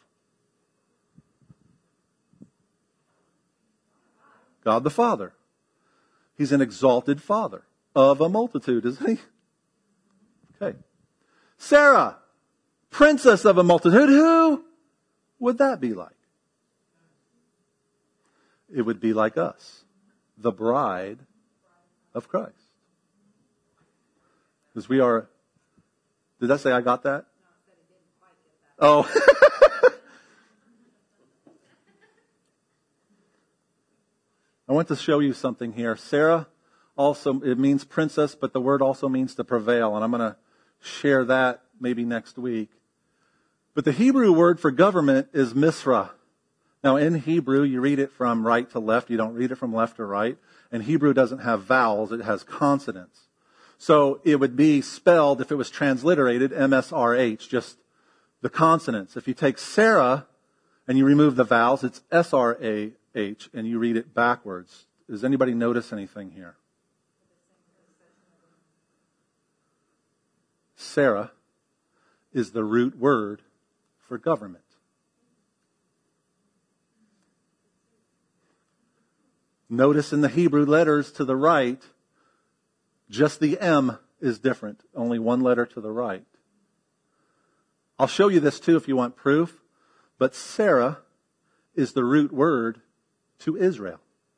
God the Father. He's an exalted father of a multitude, isn't he? Okay. Sarah, princess of a multitude. Who would that be like? It would be like us, the bride of Christ. Because we are, did that say I got that? Oh. I want to show you something here. Sarah also, it means princess, but the word also means to prevail. And I'm going to share that maybe next week. But the Hebrew word for government is misra. Now in Hebrew, you read it from right to left. You don't read it from left to right. And Hebrew doesn't have vowels. It has consonants. So it would be spelled, if it was transliterated, M S R H, just the consonants. If you take Sarah and you remove the vowels, it's S R A H, and you read it backwards. Does anybody notice anything here? Sarah is the root word for government. Notice in the Hebrew letters to the right, just the M is different. Only one letter to the right. I'll show you this too if you want proof. But Sarah is the root word to Israel.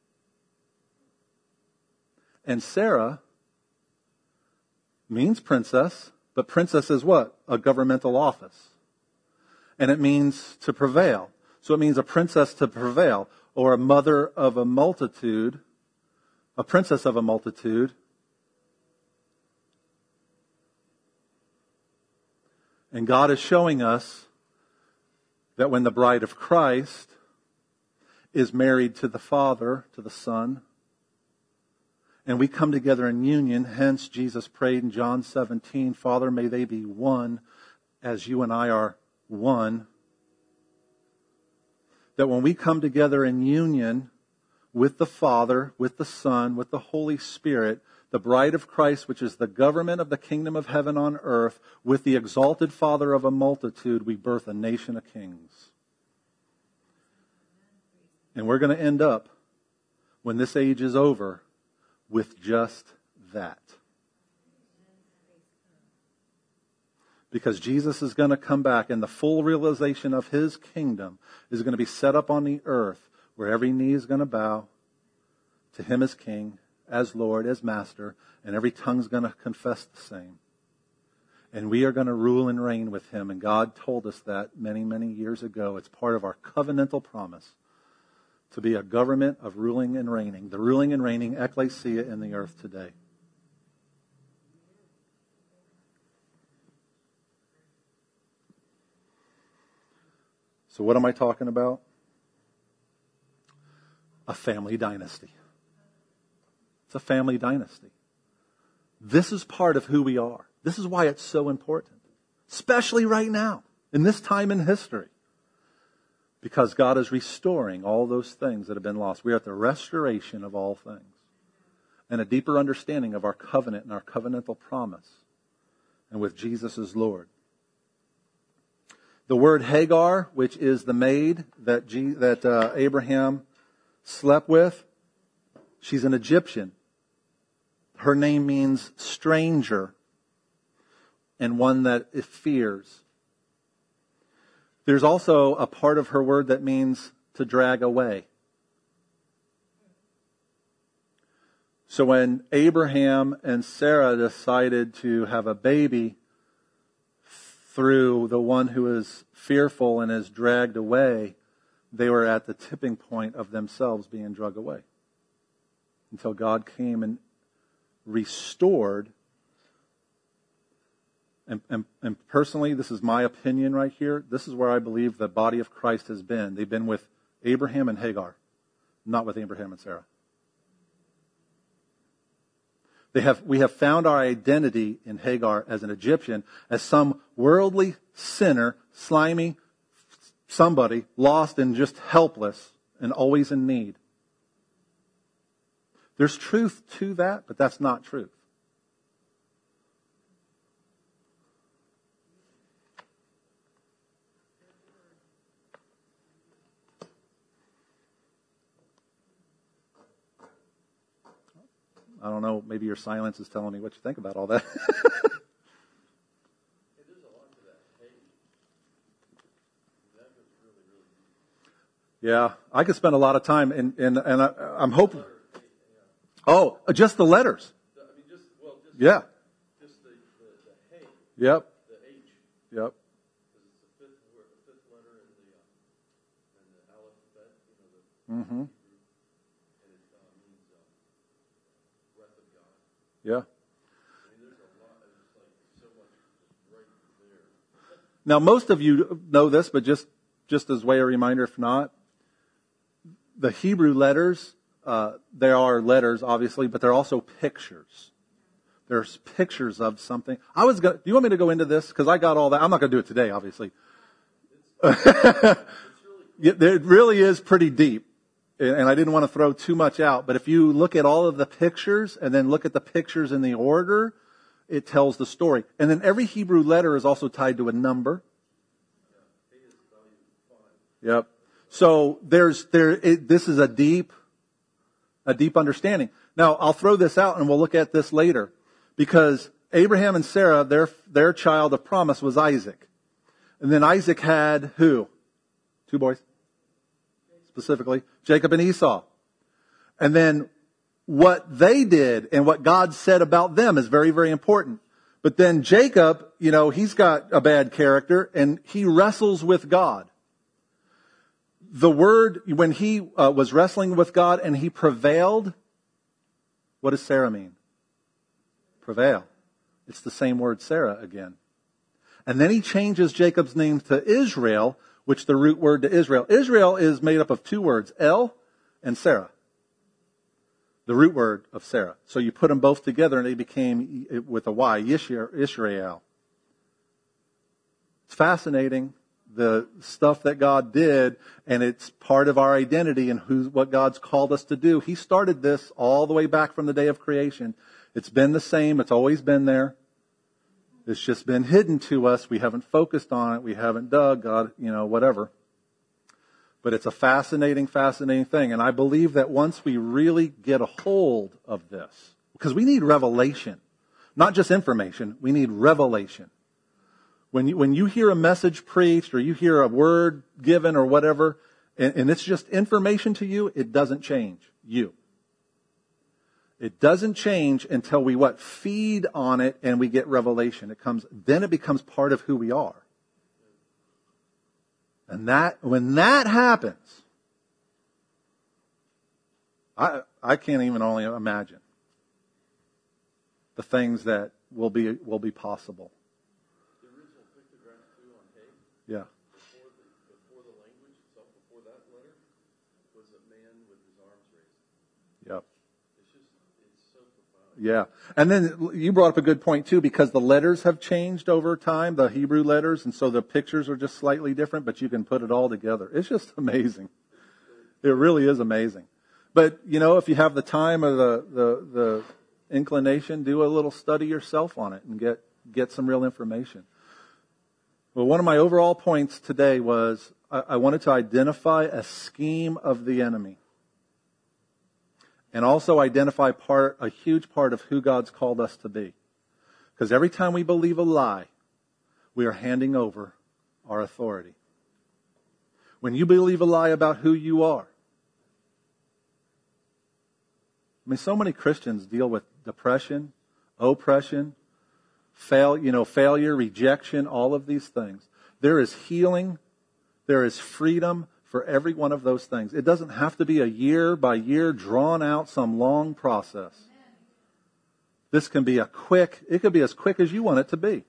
And Sarah means princess, but princess is what? A governmental office. And it means to prevail. So it means a princess to prevail, or a mother of a multitude, a princess of a multitude. And God is showing us that when the bride of Christ is married to the Father, to the Son, and we come together in union, hence Jesus prayed in John seventeen, Father, may they be one as you and I are one. That when we come together in union with the Father, with the Son, with the Holy Spirit, the bride of Christ, which is the government of the kingdom of heaven on earth, with the exalted Father of a multitude, we birth a nation of kings. And we're going to end up, when this age is over, with just that. Because Jesus is going to come back, and the full realization of His kingdom is going to be set up on the earth, where every knee is going to bow to Him as King, as Lord, as Master, and every tongue is going to confess the same. And we are going to rule and reign with Him. And God told us that many, many years ago. It's part of our covenantal promise to be a government of ruling and reigning. The ruling and reigning ecclesia in the earth today. So what am I talking about? A family dynasty. It's a family dynasty. This is part of who we are. This is why it's so important. Especially right now, in this time in history. Because God is restoring all those things that have been lost. We are at the restoration of all things. And a deeper understanding of our covenant and our covenantal promise. And with Jesus as Lord. The word Hagar, which is the maid that, G, that uh, Abraham slept with, she's an Egyptian. Her name means stranger and one that it fears. There's also a part of her word that means to drag away. So when Abraham and Sarah decided to have a baby through the one who is fearful and is dragged away, they were at the tipping point of themselves being dragged away. Until God came and restored. And, and, and personally, this is my opinion right here. This is where I believe the body of Christ has been. They've been with Abraham and Hagar, not with Abraham and Sarah. They have, we have found our identity in Hagar as an Egyptian, as some worldly sinner, slimy somebody, lost and just helpless and always in need. There's truth to that, but that's not truth. I don't know, maybe your silence is telling me what you think about all that. Yeah, I could spend a lot of time, and and, and I, I'm hoping. Oh, just the letters. I mean, just, well, just, Yeah. just the, the, the hey, Yep. the H, Yep. because it's the fifth word, the fifth letter in the, uh, in the alphabet, you know, the Mm-hmm. and it uh, means uh, breath of God. Yeah. I mean, there's a lot, it's like so much just right there. Now, most of you know this, but just just as way a reminder, if not, the Hebrew letters, uh, there are letters, obviously, but they're also pictures. There's pictures of something. I was going. Do you want me to go into this? Because I got all that. I'm not going to do it today, obviously. It really is pretty deep, and I didn't want to throw too much out. But if you look at all of the pictures and then look at the pictures in the order, it tells the story. And then every Hebrew letter is also tied to a number. Yep. So there's there. It, this is a deep, a deep understanding. Now I'll throw this out, and we'll look at this later, because Abraham and Sarah, their their child of promise was Isaac, and then Isaac had who? Two boys, specifically Jacob and Esau, and then what they did and what God said about them is very, very important. But then Jacob, you know, he's got a bad character, and he wrestles with God. The word, when he uh, was wrestling with God and he prevailed, what does Sarah mean? Prevail. It's the same word, Sarah, again. And then he changes Jacob's name to Israel, which the root word to Israel. Israel is made up of two words, El and Sarah. The root word of Sarah. So you put them both together and they became, with a Y, Yishrael. It's fascinating. the stuff that God did, and it's part of our identity and who, what God's called us to do. He started this all the way back from the day of creation. It's been the same. It's always been there. It's just been hidden to us. We haven't focused on it. We haven't dug, God, you know, whatever. But it's a fascinating, fascinating thing. And I believe that once we really get a hold of this, because we need revelation, not just information, we need revelation. When you, when you hear a message preached or you hear a word given or whatever, and, and it's just information to you, it doesn't change you. It doesn't change until we what? Feed on it and we get revelation. It comes, then it becomes part of who we are. And that, when that happens, I, I can't even only imagine the things that will be, will be possible. The original pictograph too on hay. Yeah. Before the, before the language itself, before that letter, was a man with his arms raised. Yep. It's just, it's so profound. Yeah. And then you brought up a good point too, because the letters have changed over time, the Hebrew letters, and so the pictures are just slightly different, but you can put it all together. It's just amazing. It really is amazing. But, you know, if you have the time or the, the, the inclination, do a little study yourself on it and get, get some real information. Well, one of my overall points today was I, I wanted to identify a scheme of the enemy. And also identify part, a huge part of who God's called us to be. Because every time we believe a lie, we are handing over our authority. When you believe a lie about who you are. I mean, so many Christians deal with depression, oppression, fail, you know, failure, rejection, all of these things. There is healing. There is freedom for every one of those things. It doesn't have to be a year by year drawn out some long process. This can be a quick, it could be as quick as you want it to be.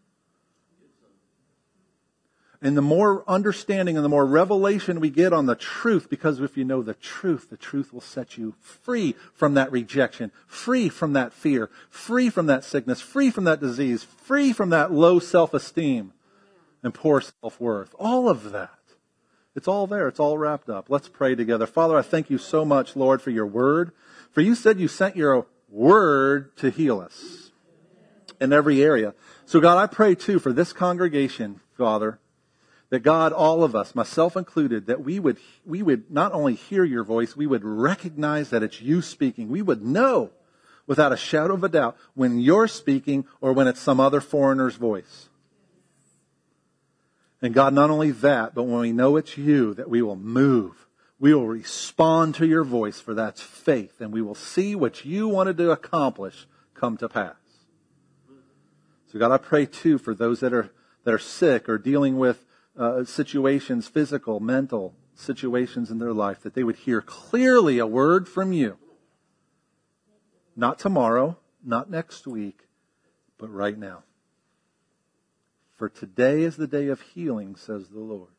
And the more understanding and the more revelation we get on the truth, because if you know the truth, the truth will set you free from that rejection, free from that fear, free from that sickness, free from that disease, free from that low self-esteem and poor self-worth. All of that. It's all there. It's all wrapped up. Let's pray together. Father, I thank you so much, Lord, for your word. For you said you sent your word to heal us in every area. So God, I pray too for this congregation, Father, that God, all of us, myself included, that we would, we would not only hear your voice, we would recognize that it's you speaking. We would know without a shadow of a doubt when you're speaking or when it's some other foreigner's voice. And God, not only that, but when we know it's you, that we will move. We will respond to your voice, for that's faith, and we will see what you wanted to accomplish come to pass. So God, I pray too for those that are, that are sick or dealing with Uh, situations, physical, mental situations in their life, that they would hear clearly a word from you. Not tomorrow, not next week, but right now. For today is the day of healing, says the Lord.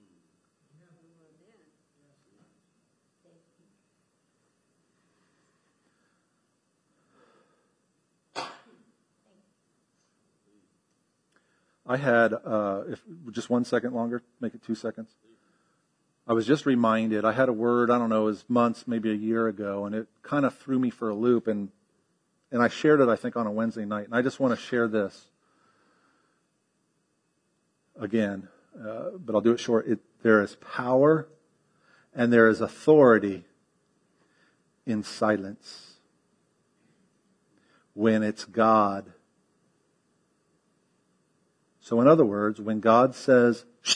I had, uh, if just one second longer, make it two seconds. I was just reminded, I had a word, I don't know, it was months, maybe a year ago, and it kind of threw me for a loop, and and I shared it, I think, on a Wednesday night, and I just want to share this again, uh, but I'll do it short. It, there is power and there is authority in silence when it's God. So in other words, when God says, shh,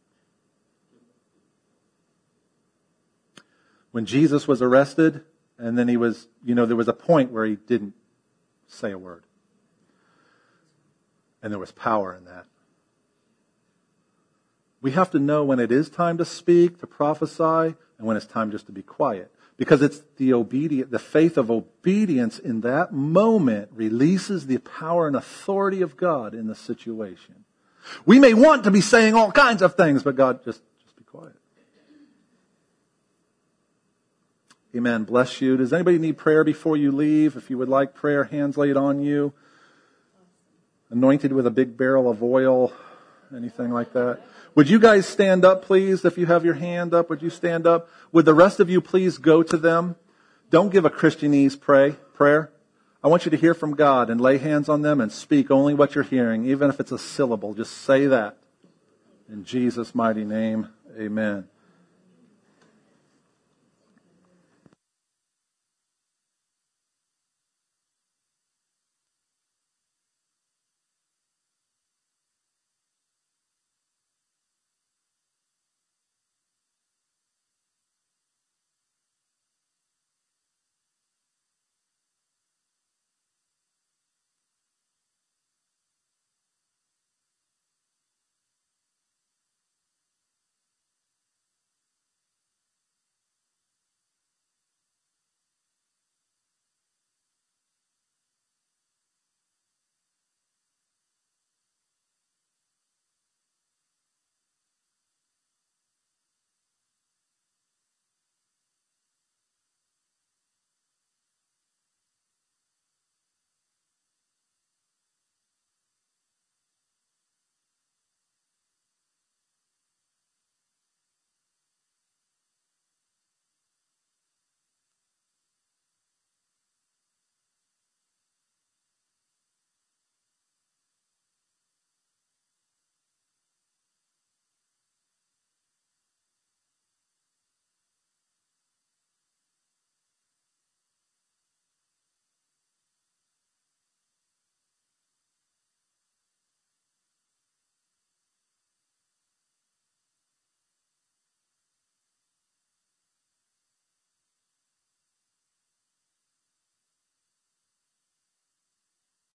when Jesus was arrested, and then he was, you know, there was a point where he didn't say a word. And there was power in that. We have to know when it is time to speak, to prophesy, and when it's time just to be quiet. Because it's the obedient, the faith of obedience in that moment releases the power and authority of God in the situation. We may want to be saying all kinds of things, but God, just, just be quiet. Amen. Bless you. Does anybody need prayer before you leave? If you would like prayer, hands laid on you. Anointed with a big barrel of oil. Anything like that? Would you guys stand up, please? If you have your hand up, would you stand up? Would the rest of you please go to them? Don't give a Christianese pray, prayer. I want you to hear from God and lay hands on them and speak only what you're hearing, even if it's a syllable. Just say that. In Jesus' mighty name, amen.